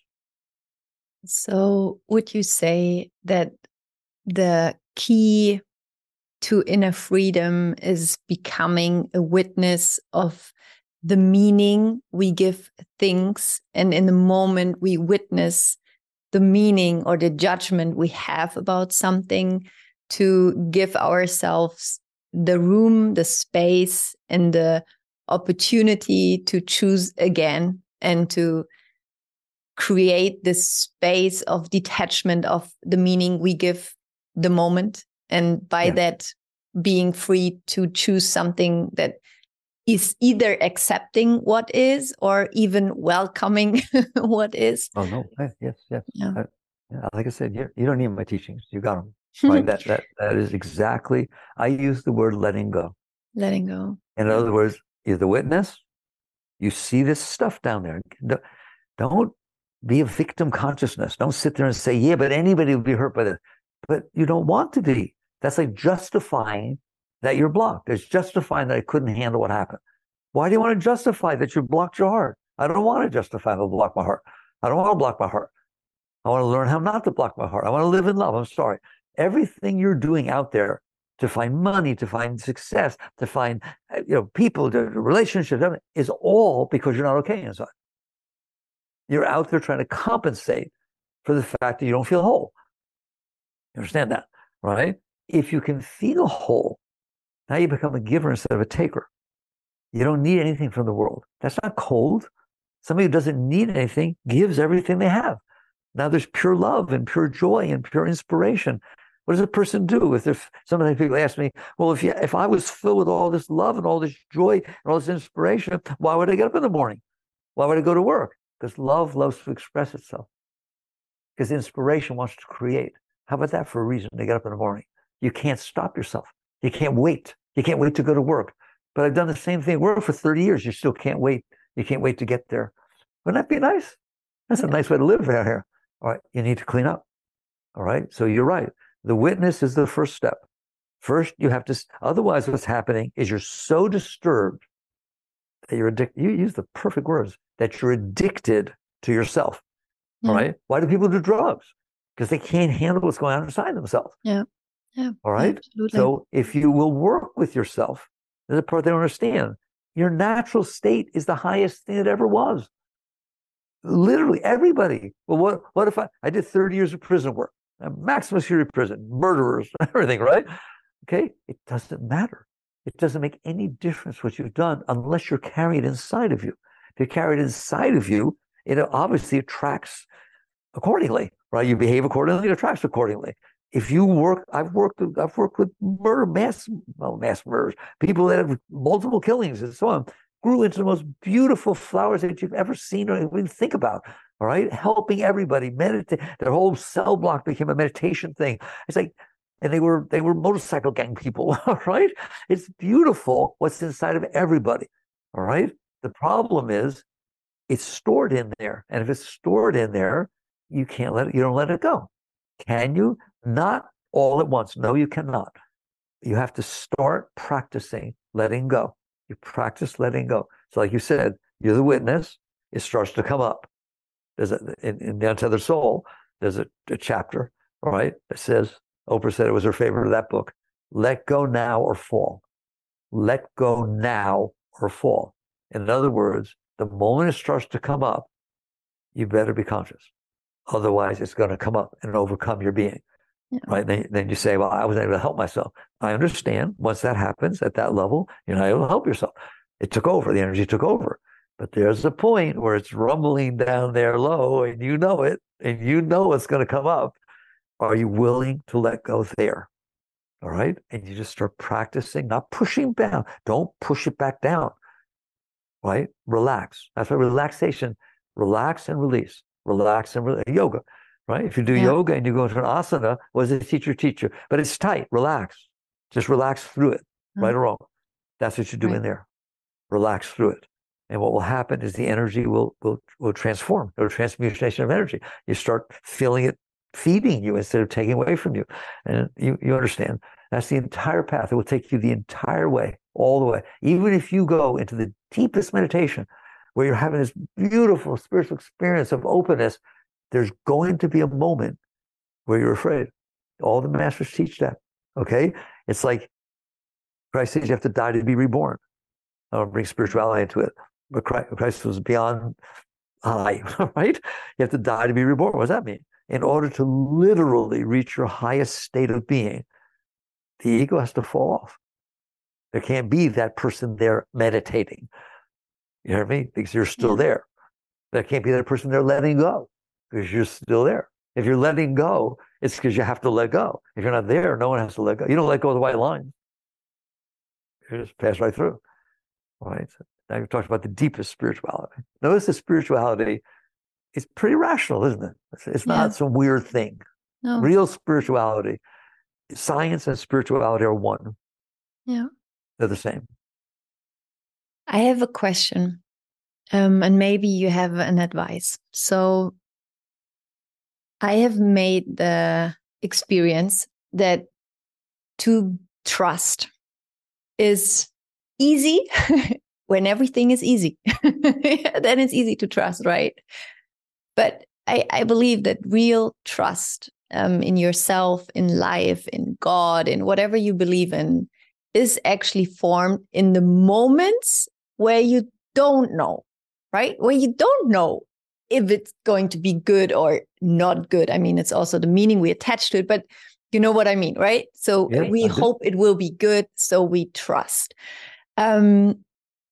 So would you say that the key to inner freedom is becoming a witness of the meaning we give things, and in the moment we witness the meaning or the judgment we have about something, to give ourselves the room, the space, and the opportunity to choose again, and to create this space of detachment of the meaning we give the moment. And by yeah. that, being free to choose something that is either accepting what is or even welcoming what is. Oh, no. Yes, yes. Yeah. I, yeah, like I said, you, you don't need my teachings. You got them. Right? that, that, that is exactly, I use the word letting go. Letting go. In other words, you're the witness. You see this stuff down there. Don't be a victim consciousness. Don't sit there and say, yeah, but anybody would be hurt by this. But you don't want to be. That's like justifying that you're blocked. It's justifying that I couldn't handle what happened. Why do you want to justify that you blocked your heart? I don't want to justify that I blocked my heart. I don't want to block my heart. I want to learn how not to block my heart. I want to live in love. I'm sorry. Everything you're doing out there to find money, to find success, to find you know people, to relationships, is all because you're not okay inside. You're out there trying to compensate for the fact that you don't feel whole. You understand that, right? If you can feel whole, now you become a giver instead of a taker. You don't need anything from the world. That's not cold. Somebody who doesn't need anything gives everything they have. Now there's pure love and pure joy and pure inspiration. What does a person do? If there's sometimes people ask me, well, if you, if I was filled with all this love and all this joy and all this inspiration, why would I get up in the morning? Why would I go to work? Because love loves to express itself. Because inspiration wants to create. How about that for a reason to get up in the morning? You can't stop yourself. You can't wait. You can't wait to go to work. But I've done the same thing. Work for thirty years. You still can't wait. You can't wait to get there. Wouldn't that be nice? That's a nice way to live out here. All right. You need to clean up. All right. So you're right. The witness is the first step. First, you have to, otherwise what's happening is you're so disturbed that you're addicted. You use the perfect words, that you're addicted to yourself. Yeah. All right. Why do people do drugs? Because they can't handle what's going on inside themselves. Yeah. Yeah. All right. Absolutely. So if you will work with yourself, there's a part they don't understand. Your natural state is the highest thing it ever was. Literally everybody. Well, what, what if I, I did thirty years of prison work, maximum security prison, murderers, everything, right? Okay. It doesn't matter. It doesn't make any difference what you've done unless you're carried inside of you. If you're carried inside of you, it obviously attracts accordingly, right? You behave accordingly, it attracts accordingly. If you work, I've worked, I've worked with murder, mass, well, mass murders, people that have multiple killings and so on, grew into the most beautiful flowers that you've ever seen or even think about. All right, helping everybody meditate. Their whole cell block became a meditation thing. It's like, and they were they were motorcycle gang people. All right, it's beautiful what's inside of everybody. All right, the problem is it's stored in there, and if it's stored in there, you can't let it. You don't let it go. Can you? Not all at once. No, you cannot. You have to start practicing letting go. You practice letting go. So like you said, you're the witness. It starts to come up. There's a, in, in The Untethered Soul, there's a, a chapter, all right, that says, Oprah said it was her favorite of that book, let go now or fall. Let go now or fall. In other words, the moment it starts to come up, you better be conscious. Otherwise, it's going to come up and overcome your being. Yeah. Right. Then, then you say, well, I wasn't able to help myself. I understand. Once that happens at that level, you're not able to help yourself. It took over. The energy took over. But there's a point where it's rumbling down there low and you know it, and you know it's going to come up. Are you willing to let go there? All right. And you just start practicing, not pushing down. Don't push it back down. Right. Relax. That's why relaxation, relax and release, relax and release. Yoga. Right? If you do yeah. yoga and you go into an asana, what does the teacher teach you? But it's tight. Relax. Just relax through it, mm-hmm. right or wrong. That's what you do right. in there. Relax through it. And what will happen is the energy will will will transform. It'll transmutation of energy. You start feeling it feeding you instead of taking away from you. And you, you understand. That's the entire path. It will take you the entire way, all the way. Even if you go into the deepest meditation where you're having this beautiful spiritual experience of openness, there's going to be a moment where you're afraid. All the masters teach that, okay? It's like Christ says you have to die to be reborn. I don't bring spirituality into it, but Christ was beyond high, right? You have to die to be reborn. What does that mean? In order to literally reach your highest state of being, the ego has to fall off. There can't be that person there meditating. You hear me? Because you're still there. There can't be that person there letting go. Because you're still there. If you're letting go, it's because you have to let go. If you're not there, no one has to let go. You don't let go of the white line. You just pass right through. All right. So now you've talked about the deepest spirituality. Notice the spirituality is pretty rational, isn't it? It's, it's yeah. not some weird thing. No. Real spirituality, science and spirituality are one. Yeah. They're the same. I have a question, um, and maybe you have an advice. So I have made the experience that to trust is easy when everything is easy. Then it's easy to trust, right? But I, I believe that real trust um, in yourself, in life, in God, in whatever you believe in, is actually formed in the moments where you don't know, right? Where you don't know if it's going to be good or not good. I mean, it's also the meaning we attach to it, but you know what I mean, right? So yeah, we hope it will be good, so we trust. Um,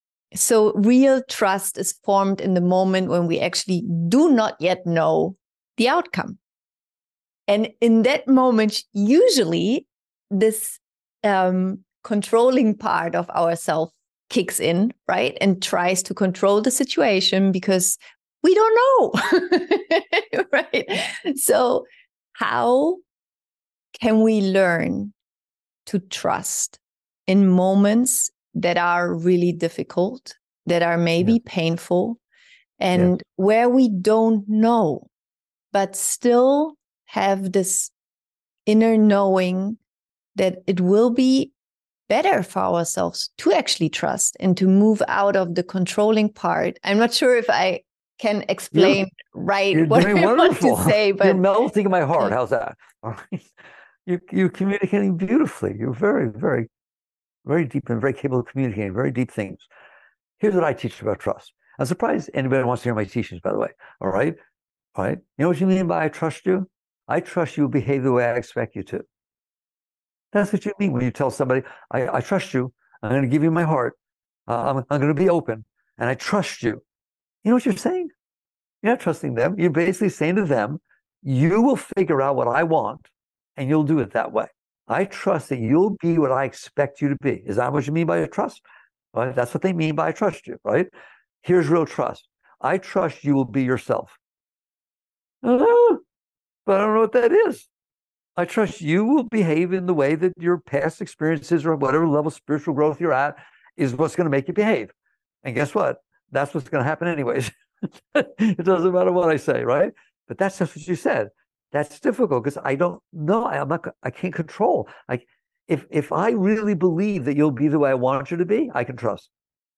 so real trust is formed in the moment when we actually do not yet know the outcome. And in that moment, usually this um, controlling part of ourself kicks in, right? And tries to control the situation because we don't know, right? So how can we learn to trust in moments that are really difficult, that are maybe yeah. painful, and yeah. where we don't know, but still have this inner knowing that it will be better for ourselves to actually trust and to move out of the controlling part? I'm not sure if I can explain you're, right you're what doing I wonderful. want to say, but you're melting in my heart. How's that? All right. You, you're communicating beautifully. You're very, very, very deep and very capable of communicating very deep things. Here's what I teach about trust. I'm surprised anybody wants to hear my teachings, by the way. All right. All right. You know what you mean by I trust you? I trust you will behave the way I expect you to. That's what you mean when you tell somebody, I, I trust you. I'm going to give you my heart. Uh, I'm, I'm going to be open. And I trust you. You know what you're saying? You're not trusting them. You're basically saying to them, you will figure out what I want and you'll do it that way. I trust that you'll be what I expect you to be. Is that what you mean by a trust? Right? That's what they mean by I trust you, right? Here's real trust. I trust you will be yourself. Uh, but I don't know what that is. I trust you will behave in the way that your past experiences or whatever level of spiritual growth you're at is what's going to make you behave. And guess what? That's what's going to happen anyways. It doesn't matter what I say, right? But that's just what you said. That's difficult because I don't know. I'm not. I can't control. Like if if I really believe that you'll be the way I want you to be, I can trust.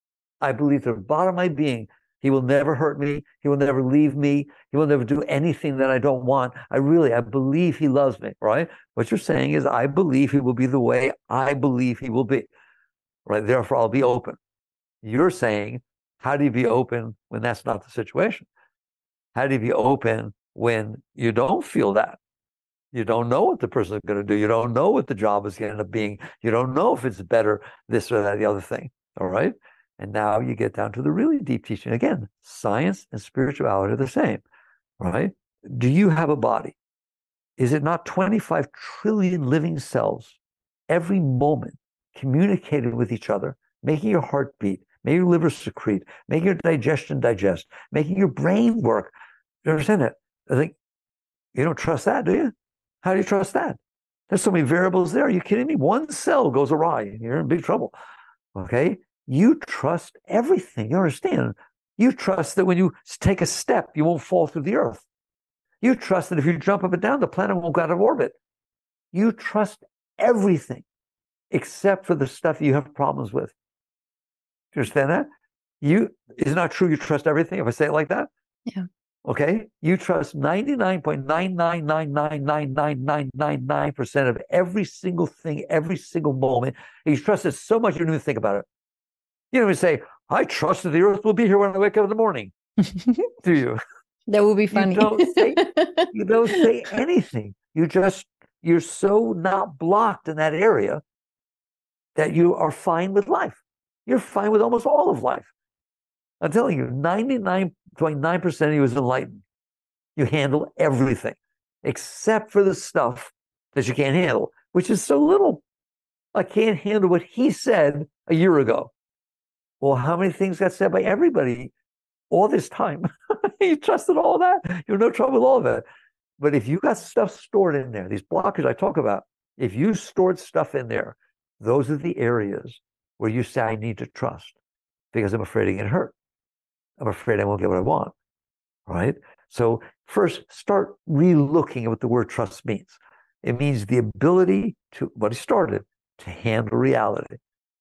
I believe to the bottom of my being, he will never hurt me. He will never leave me. He will never do anything that I don't want. I really, I believe he loves me, right? What you're saying is I believe he will be the way I believe he will be, right? Therefore, I'll be open. You're saying, how do you be open when that's not the situation? How do you be open when you don't feel that? You don't know what the person is going to do. You don't know what the job is going to end up being. You don't know if it's better, this or that, the other thing, all right? And now you get down to the really deep teaching. Again, science and spirituality are the same, right? Do you have a body? Is it not twenty-five trillion living cells every moment communicating with each other, making your heart beat, making your liver secrete, making your digestion digest, making your brain work? You understand that? I think you don't trust that, do you? How do you trust that? There's so many variables there. Are you kidding me? One cell goes awry, you're in big trouble, okay? You trust everything. You understand? You trust that when you take a step, you won't fall through the earth. You trust that if you jump up and down, the planet won't go out of orbit. You trust everything except for the stuff you have problems with. Do you understand that? You, is it not true you trust everything if I say it like that? Yeah. Okay? You trust ninety-nine point nine nine nine nine nine nine nine nine nine percent of every single thing, every single moment. And you trust it so much you don't even think about it. You don't even say, I trust that the earth will be here when I wake up in the morning. Do you? That would be funny. You don't say, you don't say anything. You just, you're so not blocked in that area that you are fine with life. You're fine with almost all of life. I'm telling you, ninety-nine point nine percent of you is enlightened. You handle everything except for the stuff that you can't handle, which is so little. I can't handle what he said a year ago. Well, how many things got said by everybody all this time? You trusted all that. You have no trouble with all of it. But if you got stuff stored in there, these blockers I talk about, if you stored stuff in there, those are the areas where you say, I need to trust because I'm afraid I get hurt. I'm afraid I won't get what I want, right? So first, start re-looking at what the word trust means. It means the ability to, what he started, to handle reality.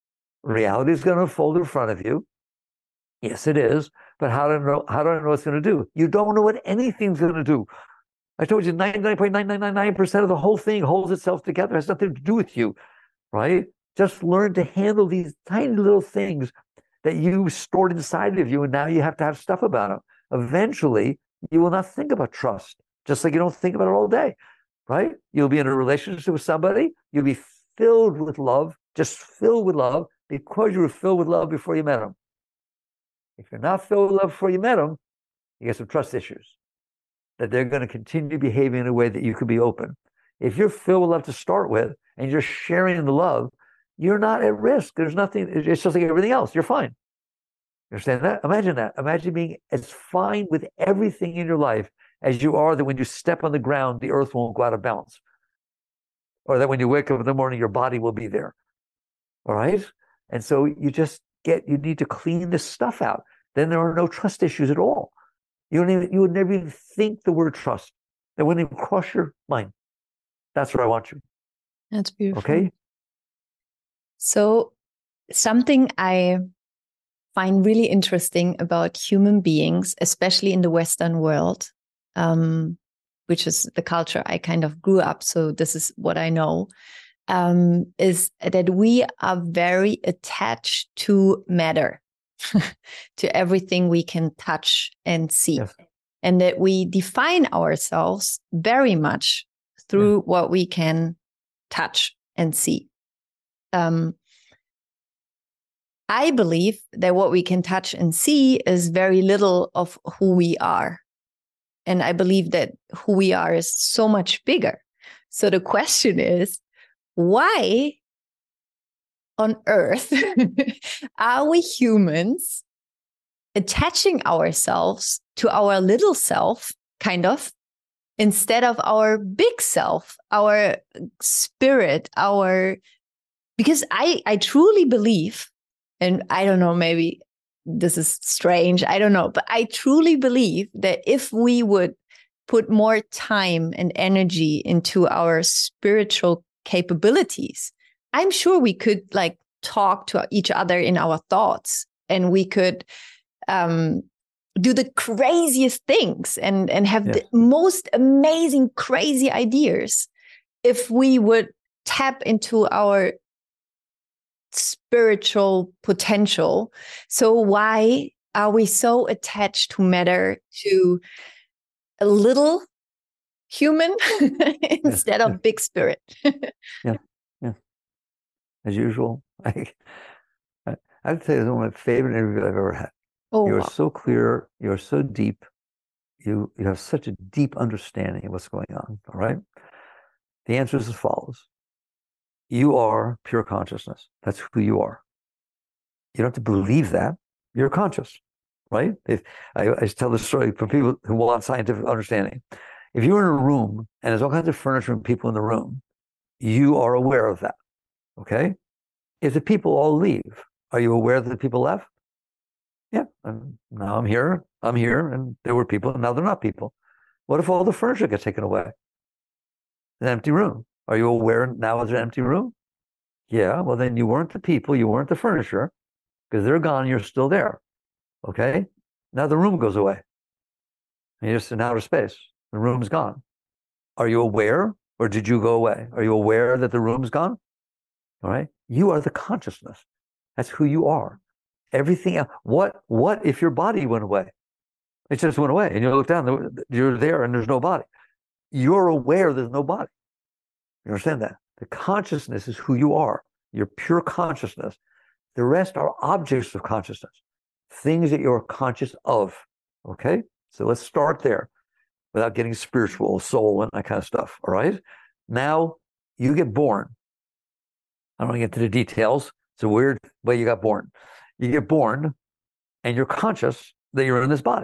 Reality is going to unfold in front of you. Yes, it is. But how do I know, how do I know what it's going to do? You don't know what anything's going to do. I told you ninety-nine point nine nine nine nine percent of the whole thing holds itself together. It has nothing to do with you, right? Just learn to handle these tiny little things that you stored inside of you, and now you have to have stuff about them. Eventually, you will not think about trust, just like you don't think about it all day, right? You'll be in a relationship with somebody. You'll be filled with love, just filled with love, because you were filled with love before you met them. If you're not filled with love before you met them, you get some trust issues. that they're going to continue behaving in a way that you could be open. If you're filled with love to start with, and you're sharing the love, you're not at risk. There's nothing, it's just like everything else. You're fine. You understand that? Imagine that. Imagine being as fine with everything in your life as you are that when you step on the ground, the earth won't go out of balance. Or that when you wake up in the morning, your body will be there. All right? And so you just get, you need to clean this stuff out. Then there are no trust issues at all. You don't even, you would never even think the word trust. That wouldn't even cross your mind. That's where I want you. That's beautiful. Okay? So something I find really interesting about human beings, especially in the Western world, um, which is the culture I kind of grew up, so this is what I know, um, is that we are very attached to matter, to everything we can touch and see. Yes. And that we define ourselves very much through yeah. what we can touch and see. Um, I believe that what we can touch and see is very little of who we are. And I believe that who we are is so much bigger. So the question is, why on earth are we humans attaching ourselves to our little self, kind of, instead of our big self, our spirit, our, because I, I truly believe, and I don't know, maybe this is strange, I don't know, but I truly believe that if we would put more time and energy into our spiritual capabilities, I'm sure we could like talk to each other in our thoughts, and we could um, do the craziest things and, and have yes. the most amazing, crazy ideas if we would tap into our spiritual potential. So why are we so attached to matter, to a little human instead yeah. of big spirit? yeah, yeah. As usual, I, I, I would say it's one of my favorite interviews I've ever had. Oh, you're wow. so clear. You're so deep. You you have such a deep understanding of what's going on. All right. The answer is as follows. You are pure consciousness. That's who you are. You don't have to believe that. You're conscious, right? If I, I tell this story for people who want scientific understanding. If you're in a room and there's all kinds of furniture and people in the room, you are aware of that, okay? If the people all leave, are you aware that the people left? Yeah, and now I'm here, I'm here, and there were people, and now they're not people. What if all the furniture gets taken away? An empty room. Are you aware now there's an empty room? Yeah, well then you weren't the people, you weren't the furniture, because they're gone, you're still there. Okay? Now the room goes away. And you're just in outer space. The room's gone. Are you aware, or did you go away? Are you aware that the room's gone? All right? You are the consciousness. That's who you are. Everything else. What, what if your body went away? It just went away, and you look down, you're there, and there's no body. You're aware there's no body. You understand that? The consciousness is who you are. You're pure consciousness. The rest are objects of consciousness, things that you're conscious of. Okay? So let's start there without getting spiritual, soul, and that kind of stuff. All right? Now you get born. I don't want to get into the details. It's a weird way you got born. You get born and you're conscious that you're in this body.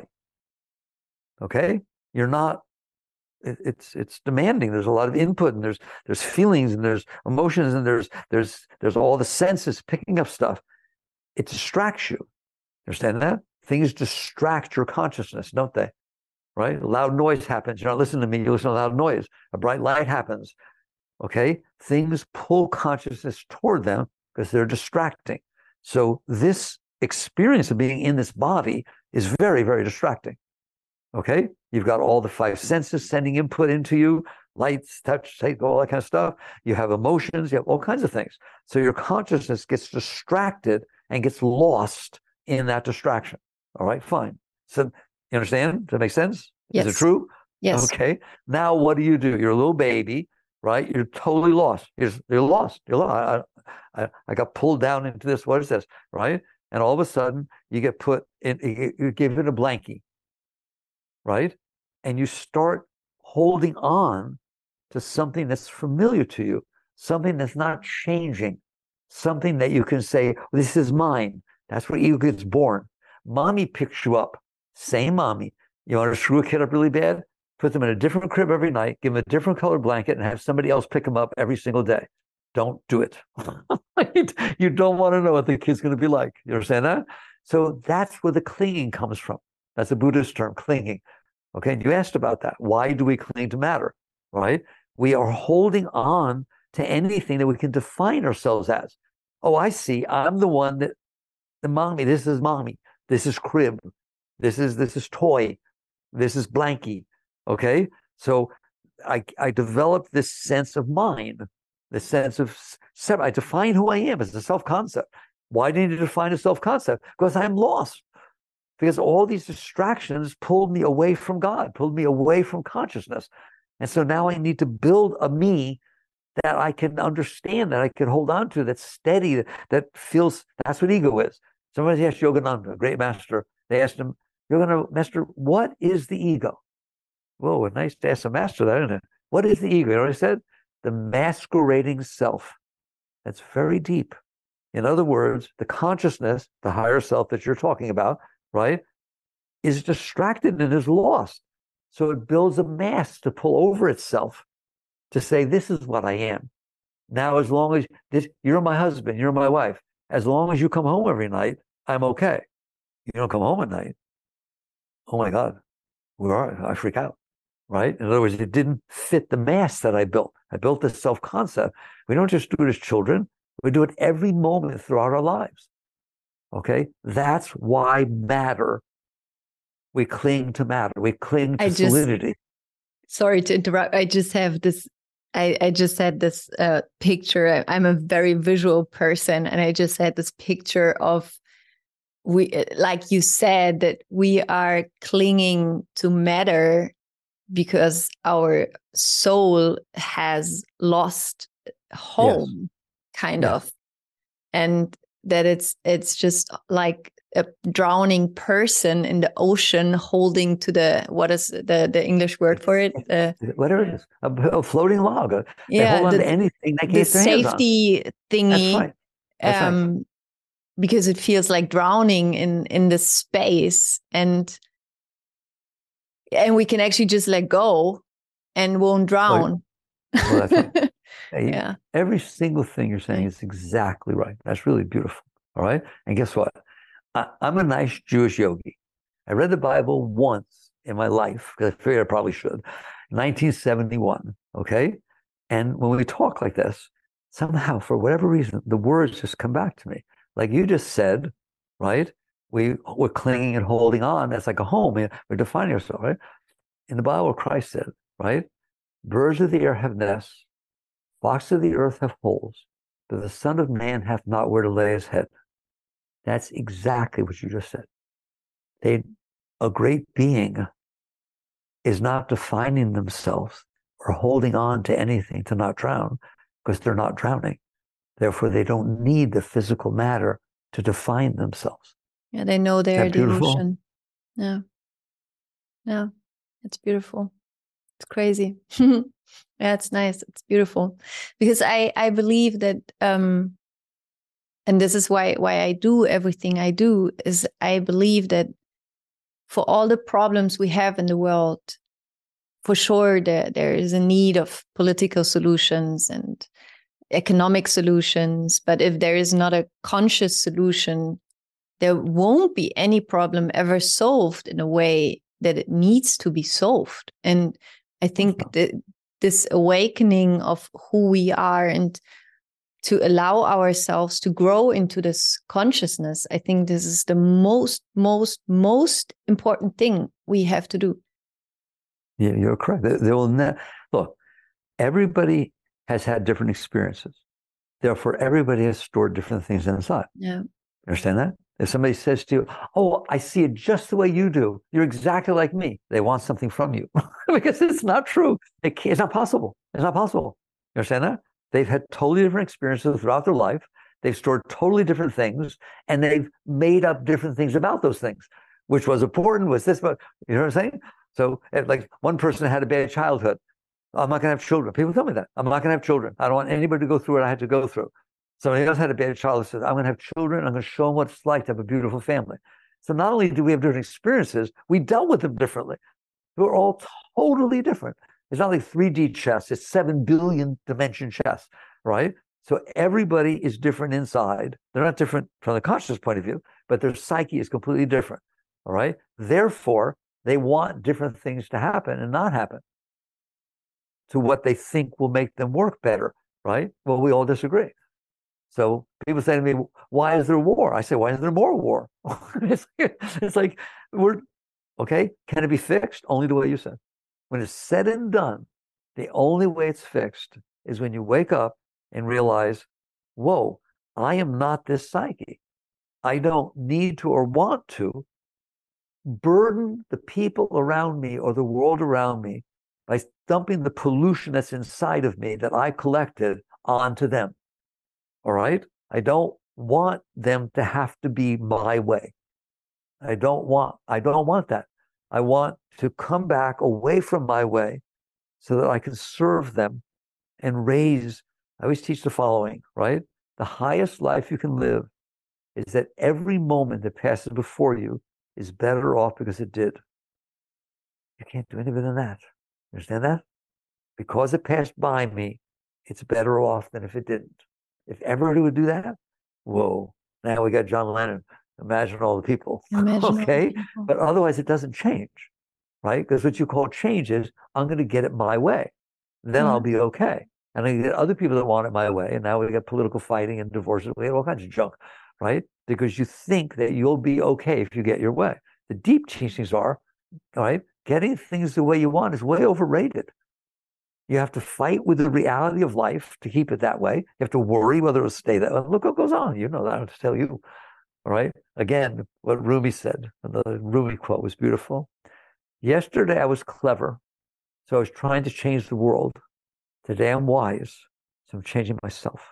Okay? You're not, it, it's it's demanding. There's a lot of input, and there's there's feelings, and there's emotions, and there's there's there's all the senses picking up stuff. It distracts you. Understand that? Things distract your consciousness, don't they? Right? A loud noise happens. You're not listening to me, you listen to loud noise. A bright light happens. Okay? Things pull consciousness toward them because they're distracting. So this experience of being in this body is very, very distracting. Okay? You've got all the five senses sending input into you, lights, touch, taste, all that kind of stuff. You have emotions, you have all kinds of things. So your consciousness gets distracted and gets lost in that distraction. All right, fine. So you understand? Does that make sense? Yes. Is it true? Yes. Okay. Now what do you do? You're a little baby, right? You're totally lost. You're, you're lost. You're lost. I, I, I got pulled down into this. What is this? Right? And all of a sudden you get put in, you give it a blankie. Right? and you start holding on to something that's familiar to you, something that's not changing, something that you can say, this is mine. That's where ego gets born. Mommy picks you up. Same mommy. You want to screw a kid up really bad? Put them in a different crib every night, give them a different colored blanket, and have somebody else pick them up every single day. Don't do it. You don't want to know what the kid's going to be like. You understand that? So that's where the clinging comes from. That's a Buddhist term, clinging. Okay, and you asked about that. Why do we cling to matter, right? We are holding on to anything that we can define ourselves as. Oh, I see. I'm the one that, the mommy, this is mommy. This is crib. This is, this is toy. This is blankie. Okay? So I, I developed this sense of mine, this sense of, I define who I am as a self-concept. Why do you need to define a self-concept? Because I'm lost. Because all these distractions pulled me away from God, pulled me away from consciousness. And so now I need to build a me that I can understand, that I can hold on to, that's steady, that feels, that's what ego is. Somebody asked Yogananda, a great master, they asked him, Yogananda, master, what is the ego? Whoa, nice to ask a master that, isn't it? What is the ego? You know what he said? The masquerading self. That's very deep. In other words, the consciousness, the higher self that you're talking about, right, is distracted and is lost. So it builds a mask to pull over itself to say, this is what I am. Now, as long as this, you're my husband, you're my wife, as long as you come home every night, I'm okay. You don't come home at night. Oh my God, where are I? I freak out, right? In other words, it didn't fit the mask that I built. I built this self-concept. We don't just do it as children. We do it every moment throughout our lives. Okay? That's why matter. We cling to matter. We cling to I just, solidity. Sorry to interrupt. I just have this, I, I just had this uh, picture. I'm a very visual person. And I just had this picture of, we, like you said, that we are clinging to matter because our soul has lost home, yes. kind yes. of. And that it's it's just like a drowning person in the ocean holding to the, what is the, the English word for it? Uh, Whatever it is, a, a floating log. A, yeah, they hold on the, to anything they the safety thingy. That's right. That's um, right. Because it feels like drowning in, in this space, and and we can actually just let go and won't drown. Well, well, that's right. Yeah. Every single thing you're saying is exactly right. That's really beautiful. All right. And guess what? I, I'm a nice Jewish yogi. I read the Bible once in my life because I figured I probably should. nineteen seventy-one. Okay. And when we talk like this, somehow, for whatever reason, the words just come back to me. Like you just said, right? We, we're clinging and holding on. That's like a home. We're defining ourselves, right? In the Bible, Christ said, right? Birds of the air have nests. Foxes of the earth have holes, but the Son of Man hath not where to lay his head. That's exactly what you just said. They, a great being is not defining themselves or holding on to anything to not drown, because they're not drowning. Therefore, they don't need the physical matter to define themselves. Yeah, they know they're the ocean. Yeah. Yeah, it's beautiful. It's crazy. Yeah, it's nice. It's beautiful. Because I, I believe that, um, and this is why, why I do everything I do, is I believe that for all the problems we have in the world, for sure there, there is a need of political solutions and economic solutions. But if there is not a conscious solution, there won't be any problem ever solved in a way that it needs to be solved. And I think that this awakening of who we are and to allow ourselves to grow into this consciousness, I think this is the most, most, most important thing we have to do. Yeah, you're correct. There will ne- Look, everybody has had different experiences. Therefore, everybody has stored different things inside. Yeah. Understand that? If somebody says to you, oh, I see it just the way you do, you're exactly like me, they want something from you. Because it's not true. It it's not possible. It's not possible. You understand that? They've had totally different experiences throughout their life. They've stored totally different things, and they've made up different things about those things. Which was important, was this, but you know what I'm saying? So, like one person had a bad childhood. I'm not going to have children. People tell me that. I'm not going to have children. I don't want anybody to go through what I had to go through. Somebody else had a bad childhood, says, I'm going to have children. I'm going to show them what it's like to have a beautiful family. So not only do we have different experiences, we dealt with them differently. We're all totally different. It's not like three D chess. It's seven billion dimension chess, right? So everybody is different inside. They're not different from the conscious point of view, but their psyche is completely different, all right? Therefore, they want different things to happen and not happen to what they think will make them work better, right? Well, we all disagree. So people say to me, why is there war? I say, why is there more war? it's, it's like, we're, okay, can it be fixed? Only the way you said. When it's said and done, the only way it's fixed is when you wake up and realize, whoa, I am not this psyche. I don't need to or want to burden the people around me or the world around me by dumping the pollution that's inside of me that I collected onto them. All right? I don't want them to have to be my way. I don't want, I don't want that. I want to come back away from my way so that I can serve them and raise. I always teach the following, right? The highest life you can live is that every moment that passes before you is better off because it did. You can't do any better than that. Understand that? Because it passed by me, it's better off than if it didn't. If everybody would do that, whoa, now we got John Lennon. Imagine all the people, Imagine okay? all the people. But otherwise it doesn't change, right? Because what you call change is, I'm going to get it my way. Then Yeah. I'll be okay. And I get other people that want it my way. And now we got political fighting and divorces. We have all kinds of junk, right? Because you think that you'll be okay if you get your way. The deep teachings are, all right, getting things the way you want is way overrated. You have to fight with the reality of life to keep it that way. You have to worry whether it'll stay that way. Look what goes on. You know that, I don't have to tell you. All right. Again, what Rumi said, the Rumi quote was beautiful. Yesterday I was clever, so I was trying to change the world. Today I'm wise, so I'm changing myself.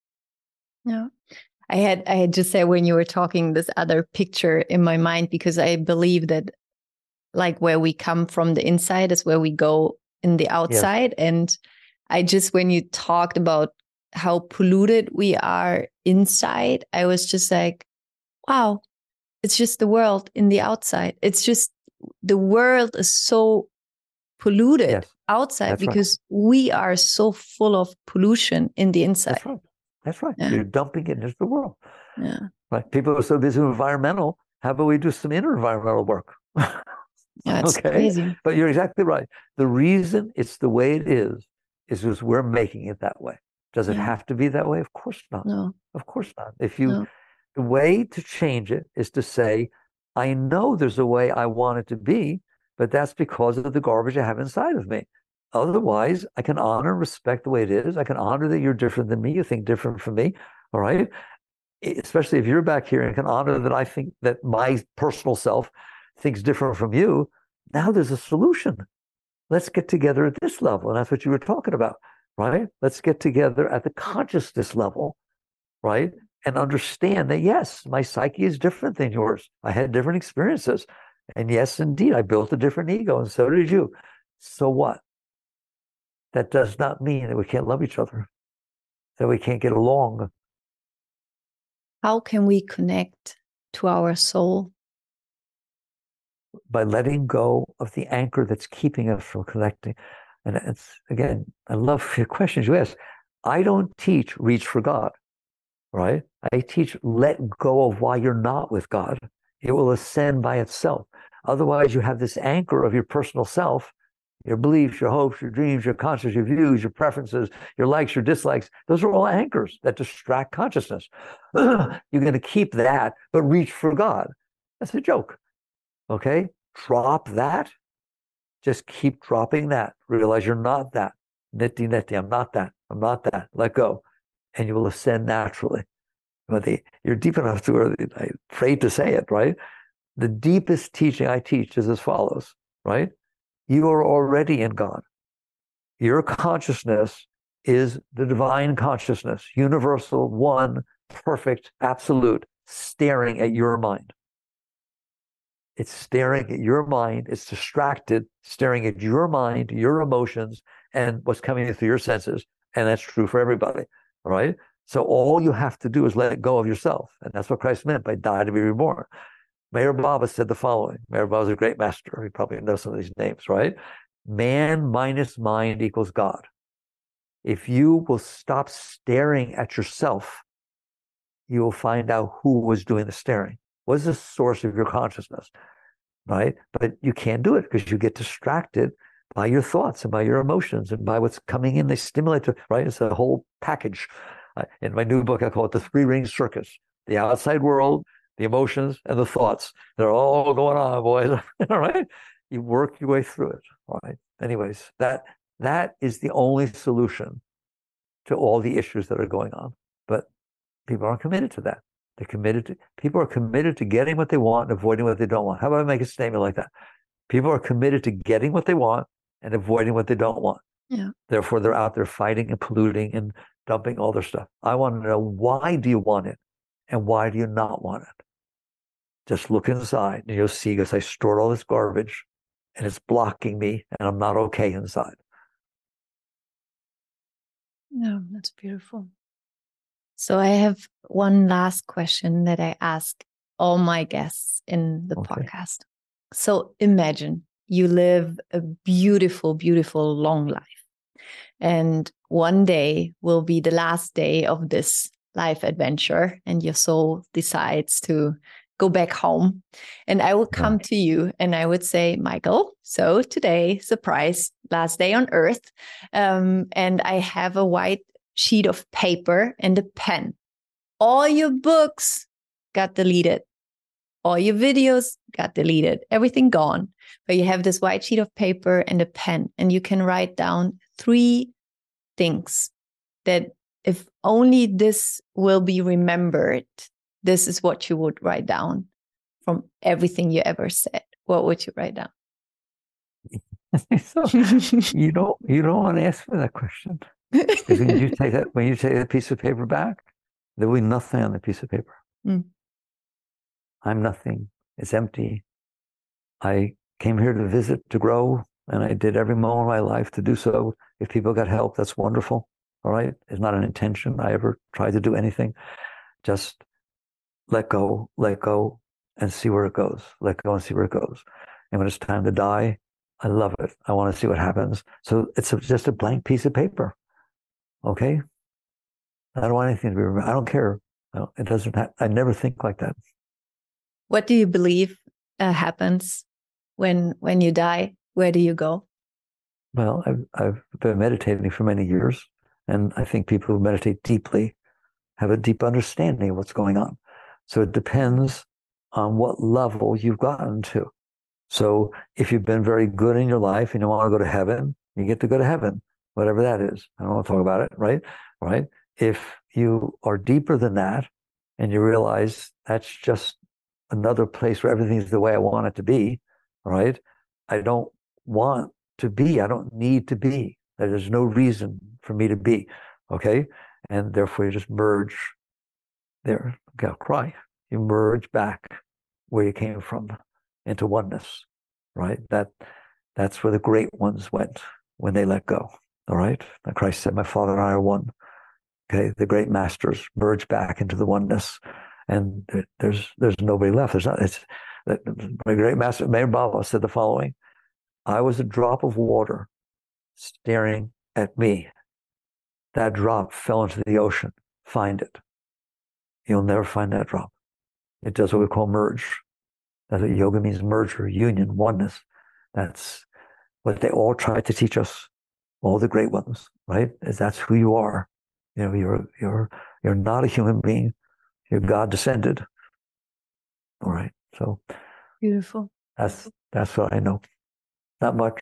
Yeah. I had I had just said when you were talking this other picture in my mind, because I believe that like where we come from the inside is where we go in the outside. Yes. And I just, when you talked about how polluted we are inside, I was just like, wow, it's just the world in the outside. It's just the world is so polluted yes. outside That's because right. we are so full of pollution in the inside. That's right. That's right. Yeah. You're dumping it into the world. Yeah. Right. People are so busy with environmental. How about we do some inner environmental work? Yeah, it's okay? crazy. But you're exactly right. The reason it's the way it is is because we're making it that way. Does it yeah. have to be that way? Of course not. No. Of course not. If you, no. The way to change it is to say, I know there's a way I want it to be, but that's because of the garbage I have inside of me. Otherwise, I can honor and respect the way it is. I can honor that you're different than me. You think different from me. All right. Especially if you're back here and can honor that I think that my personal self thinks different from you. Now there's a solution. Let's get together at this level. And that's what you were talking about, right? Let's get together at the consciousness level, right? And understand that, yes, my psyche is different than yours. I had different experiences. And yes, indeed, I built a different ego, and so did you. So what? That does not mean that we can't love each other, that we can't get along. How can we connect to our soul? By letting go of the anchor that's keeping us from connecting. And it's, again, I love your questions you ask. I don't teach reach for God, right? I teach let go of why you're not with God. It will ascend by itself. Otherwise, you have this anchor of your personal self, your beliefs, your hopes, your dreams, your conscience, your views, your preferences, your likes, your dislikes. Those are all anchors that distract consciousness. You're going to keep that, but reach for God. That's a joke. Okay? Drop that. Just keep dropping that. Realize you're not that. Nitti, nitti, I'm not that. I'm not that. Let go. And you will ascend naturally. But the, you're deep enough to where I afraid to say it, right? The deepest teaching I teach is as follows, right? You are already in God. Your consciousness is the divine consciousness, universal, one, perfect, absolute, staring at your mind. It's staring at your mind. It's distracted, staring at your mind, your emotions, and what's coming in through your senses. And that's true for everybody. All right. So all you have to do is let go of yourself. And that's what Christ meant by die to be reborn. Meher Baba said the following. Meher Baba is a great master. You probably know some of these names, right? Man minus mind equals God. If you will stop staring at yourself, you will find out who was doing the staring. What is the source of your consciousness, right? But you can't do it because you get distracted by your thoughts and by your emotions and by what's coming in. They stimulate, to, right? It's a whole package. Uh, in my new book, I call it the three-ring circus. The outside world, the emotions, and the thoughts. They're all going on, boys. All right? You work your way through it. All right? Anyways, that that is the only solution to all the issues that are going on. But people aren't committed to that. They're committed to, people are committed to getting what they want and avoiding what they don't want. How about I make a statement like that? People are committed to getting what they want and avoiding what they don't want. Yeah. Therefore, they're out there fighting and polluting and dumping all their stuff. I want to know, why do you want it? And why do you not want it? Just look inside and you'll see, because I stored all this garbage and it's blocking me and I'm not okay inside. No, that's beautiful. So I have one last question that I ask all my guests in the okay. podcast. So imagine you live a beautiful, beautiful, long life. And one day will be the last day of this life adventure. And your soul decides to go back home. And I will come right. to you and I would say, Michael, so today, surprise, last day on earth. Um, and I have a white sheet of paper and a pen. All your books got deleted. All your videos got deleted. Everything gone. But you have this white sheet of paper and a pen, and you can write down three things that if only this will be remembered, this is what you would write down from everything you ever said. What would you write down? So, you don't you don't want to ask me that question. Because when you take that when you take a piece of paper back, there will be nothing on the piece of paper. Mm. I'm nothing. It's empty. I came here to visit, to grow, and I did every moment of my life to do so. If people got help, that's wonderful. All right? It's not an intention I ever tried to do anything. Just let go, let go, and see where it goes. Let go and see where it goes. And when it's time to die, I love it. I want to see what happens. So it's a, just a blank piece of paper. Okay? I don't want anything to be remembered. I don't care. No, it doesn't have, I never think like that. What do you believe uh, happens when when you die? Where do you go? Well, I've, I've been meditating for many years, and I think people who meditate deeply have a deep understanding of what's going on. So it depends on what level you've gotten to. So if you've been very good in your life and you want to go to heaven, you get to go to heaven, whatever that is. I don't want to talk about it, right? Right? If you are deeper than that and you realize that's just another place where everything's the way I want it to be, right? I don't want to be. I don't need to be. There's no reason for me to be, okay? And therefore you just merge there. I'll cry. You merge back where you came from into oneness, right? That that's where the great ones went when they let go, all right? And Christ said, my Father and I are one. Okay, the great masters merge back into the oneness, and there's there's nobody left. There's not. It's my great master Meher Baba said the following: I was a drop of water staring at me. That drop fell into the ocean. Find it. You'll never find that drop. It does what we call merge. That's what yoga means: merger, union, oneness. That's what they all tried to teach us. All the great ones, right? Is that's who you are. You know, you're you're you're not a human being. You're God descended. All right. So beautiful. That's that's what I know. Not much.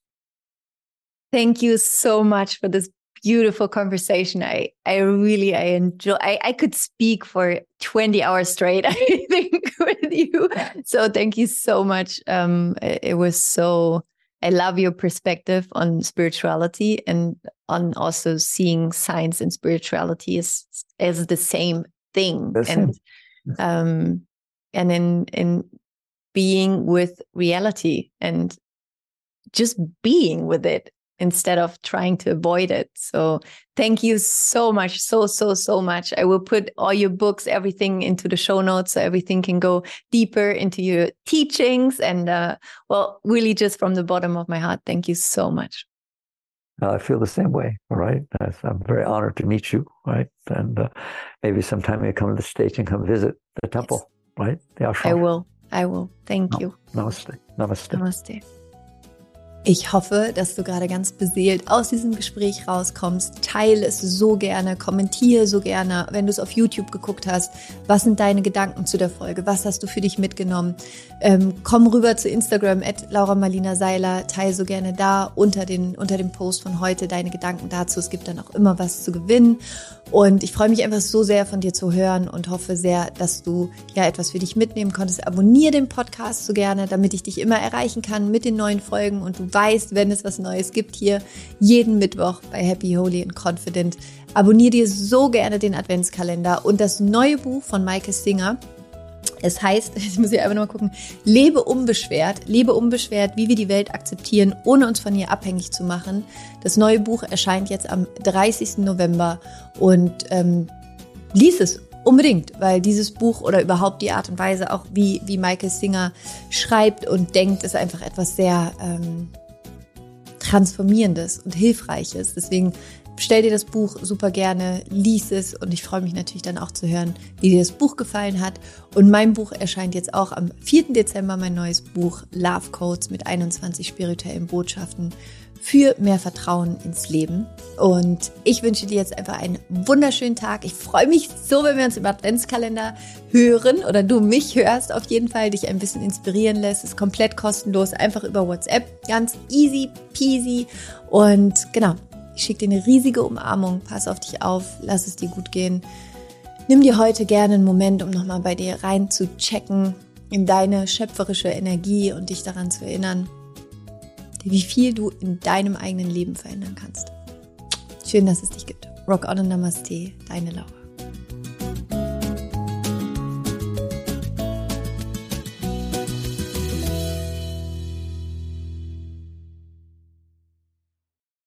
Thank you so much for this beautiful conversation. I I really I enjoy. I I could speak for twenty hours straight, I think, with you. So thank you so much. Um, it, it was so. I love your perspective on spirituality and on also seeing science and spirituality as as the same thing. The and same. um and in in being with reality and just being with it instead of trying to avoid it. So thank you so much, so, so, so much. I will put all your books, everything into the show notes so everything can go deeper into your teachings. And uh, well, really just from the bottom of my heart, thank you so much. Uh, I feel the same way, all right? I'm very honored to meet you, right? And uh, maybe sometime you come to the States and come visit the temple, yes. right? The ashram. I will, I will. Thank no. you. Namaste. Namaste. Namaste. Ich hoffe, dass du gerade ganz beseelt aus diesem Gespräch rauskommst. Teile es so gerne, kommentiere so gerne, wenn du es auf YouTube geguckt hast. Was sind deine Gedanken zu der Folge? Was hast du für dich mitgenommen? Ähm, komm rüber zu Instagram at Laura Marlina Seiler. Teile so gerne da unter, den, unter dem Post von heute deine Gedanken dazu. Es gibt dann auch immer was zu gewinnen. Und ich freue mich einfach so sehr, von dir zu hören und hoffe sehr, dass du ja etwas für dich mitnehmen konntest. Abonniere den Podcast so gerne, damit ich dich immer erreichen kann mit den neuen Folgen und du weißt, wenn es was Neues gibt, hier jeden Mittwoch bei Happy, Holy and Confident. Abonniere dir so gerne den Adventskalender und das neue Buch von Maike Singer. Es heißt, ich muss hier einfach nochmal gucken, Lebe unbeschwert, lebe unbeschwert, wie wir die Welt akzeptieren, ohne uns von ihr abhängig zu machen. Das neue Buch erscheint jetzt am dreißigsten November und ähm, lies es unbedingt, weil dieses Buch oder überhaupt die Art und Weise, auch wie, wie Maike Singer schreibt und denkt, ist einfach etwas sehr ähm, Transformierendes und Hilfreiches. Deswegen stell dir das Buch super gerne, lies es und ich freue mich natürlich dann auch zu hören, wie dir das Buch gefallen hat. Und mein Buch erscheint jetzt auch am vierten Dezember, mein neues Buch Love Codes mit einundzwanzig spirituellen Botschaften für mehr Vertrauen ins Leben. Und ich wünsche dir jetzt einfach einen wunderschönen Tag. Ich freue mich so, wenn wir uns im Adventskalender hören oder du mich hörst, auf jeden Fall dich ein bisschen inspirieren lässt. Ist komplett kostenlos, einfach über WhatsApp, ganz easy peasy. Und genau, ich schicke dir eine riesige Umarmung, pass auf dich auf, lass es dir gut gehen. Nimm dir heute gerne einen Moment, um nochmal bei dir rein zu checken in deine schöpferische Energie und dich daran zu erinnern, wie viel du in deinem eigenen Leben verändern kannst. Schön, dass es dich gibt. Rock on und Namaste, deine Laura.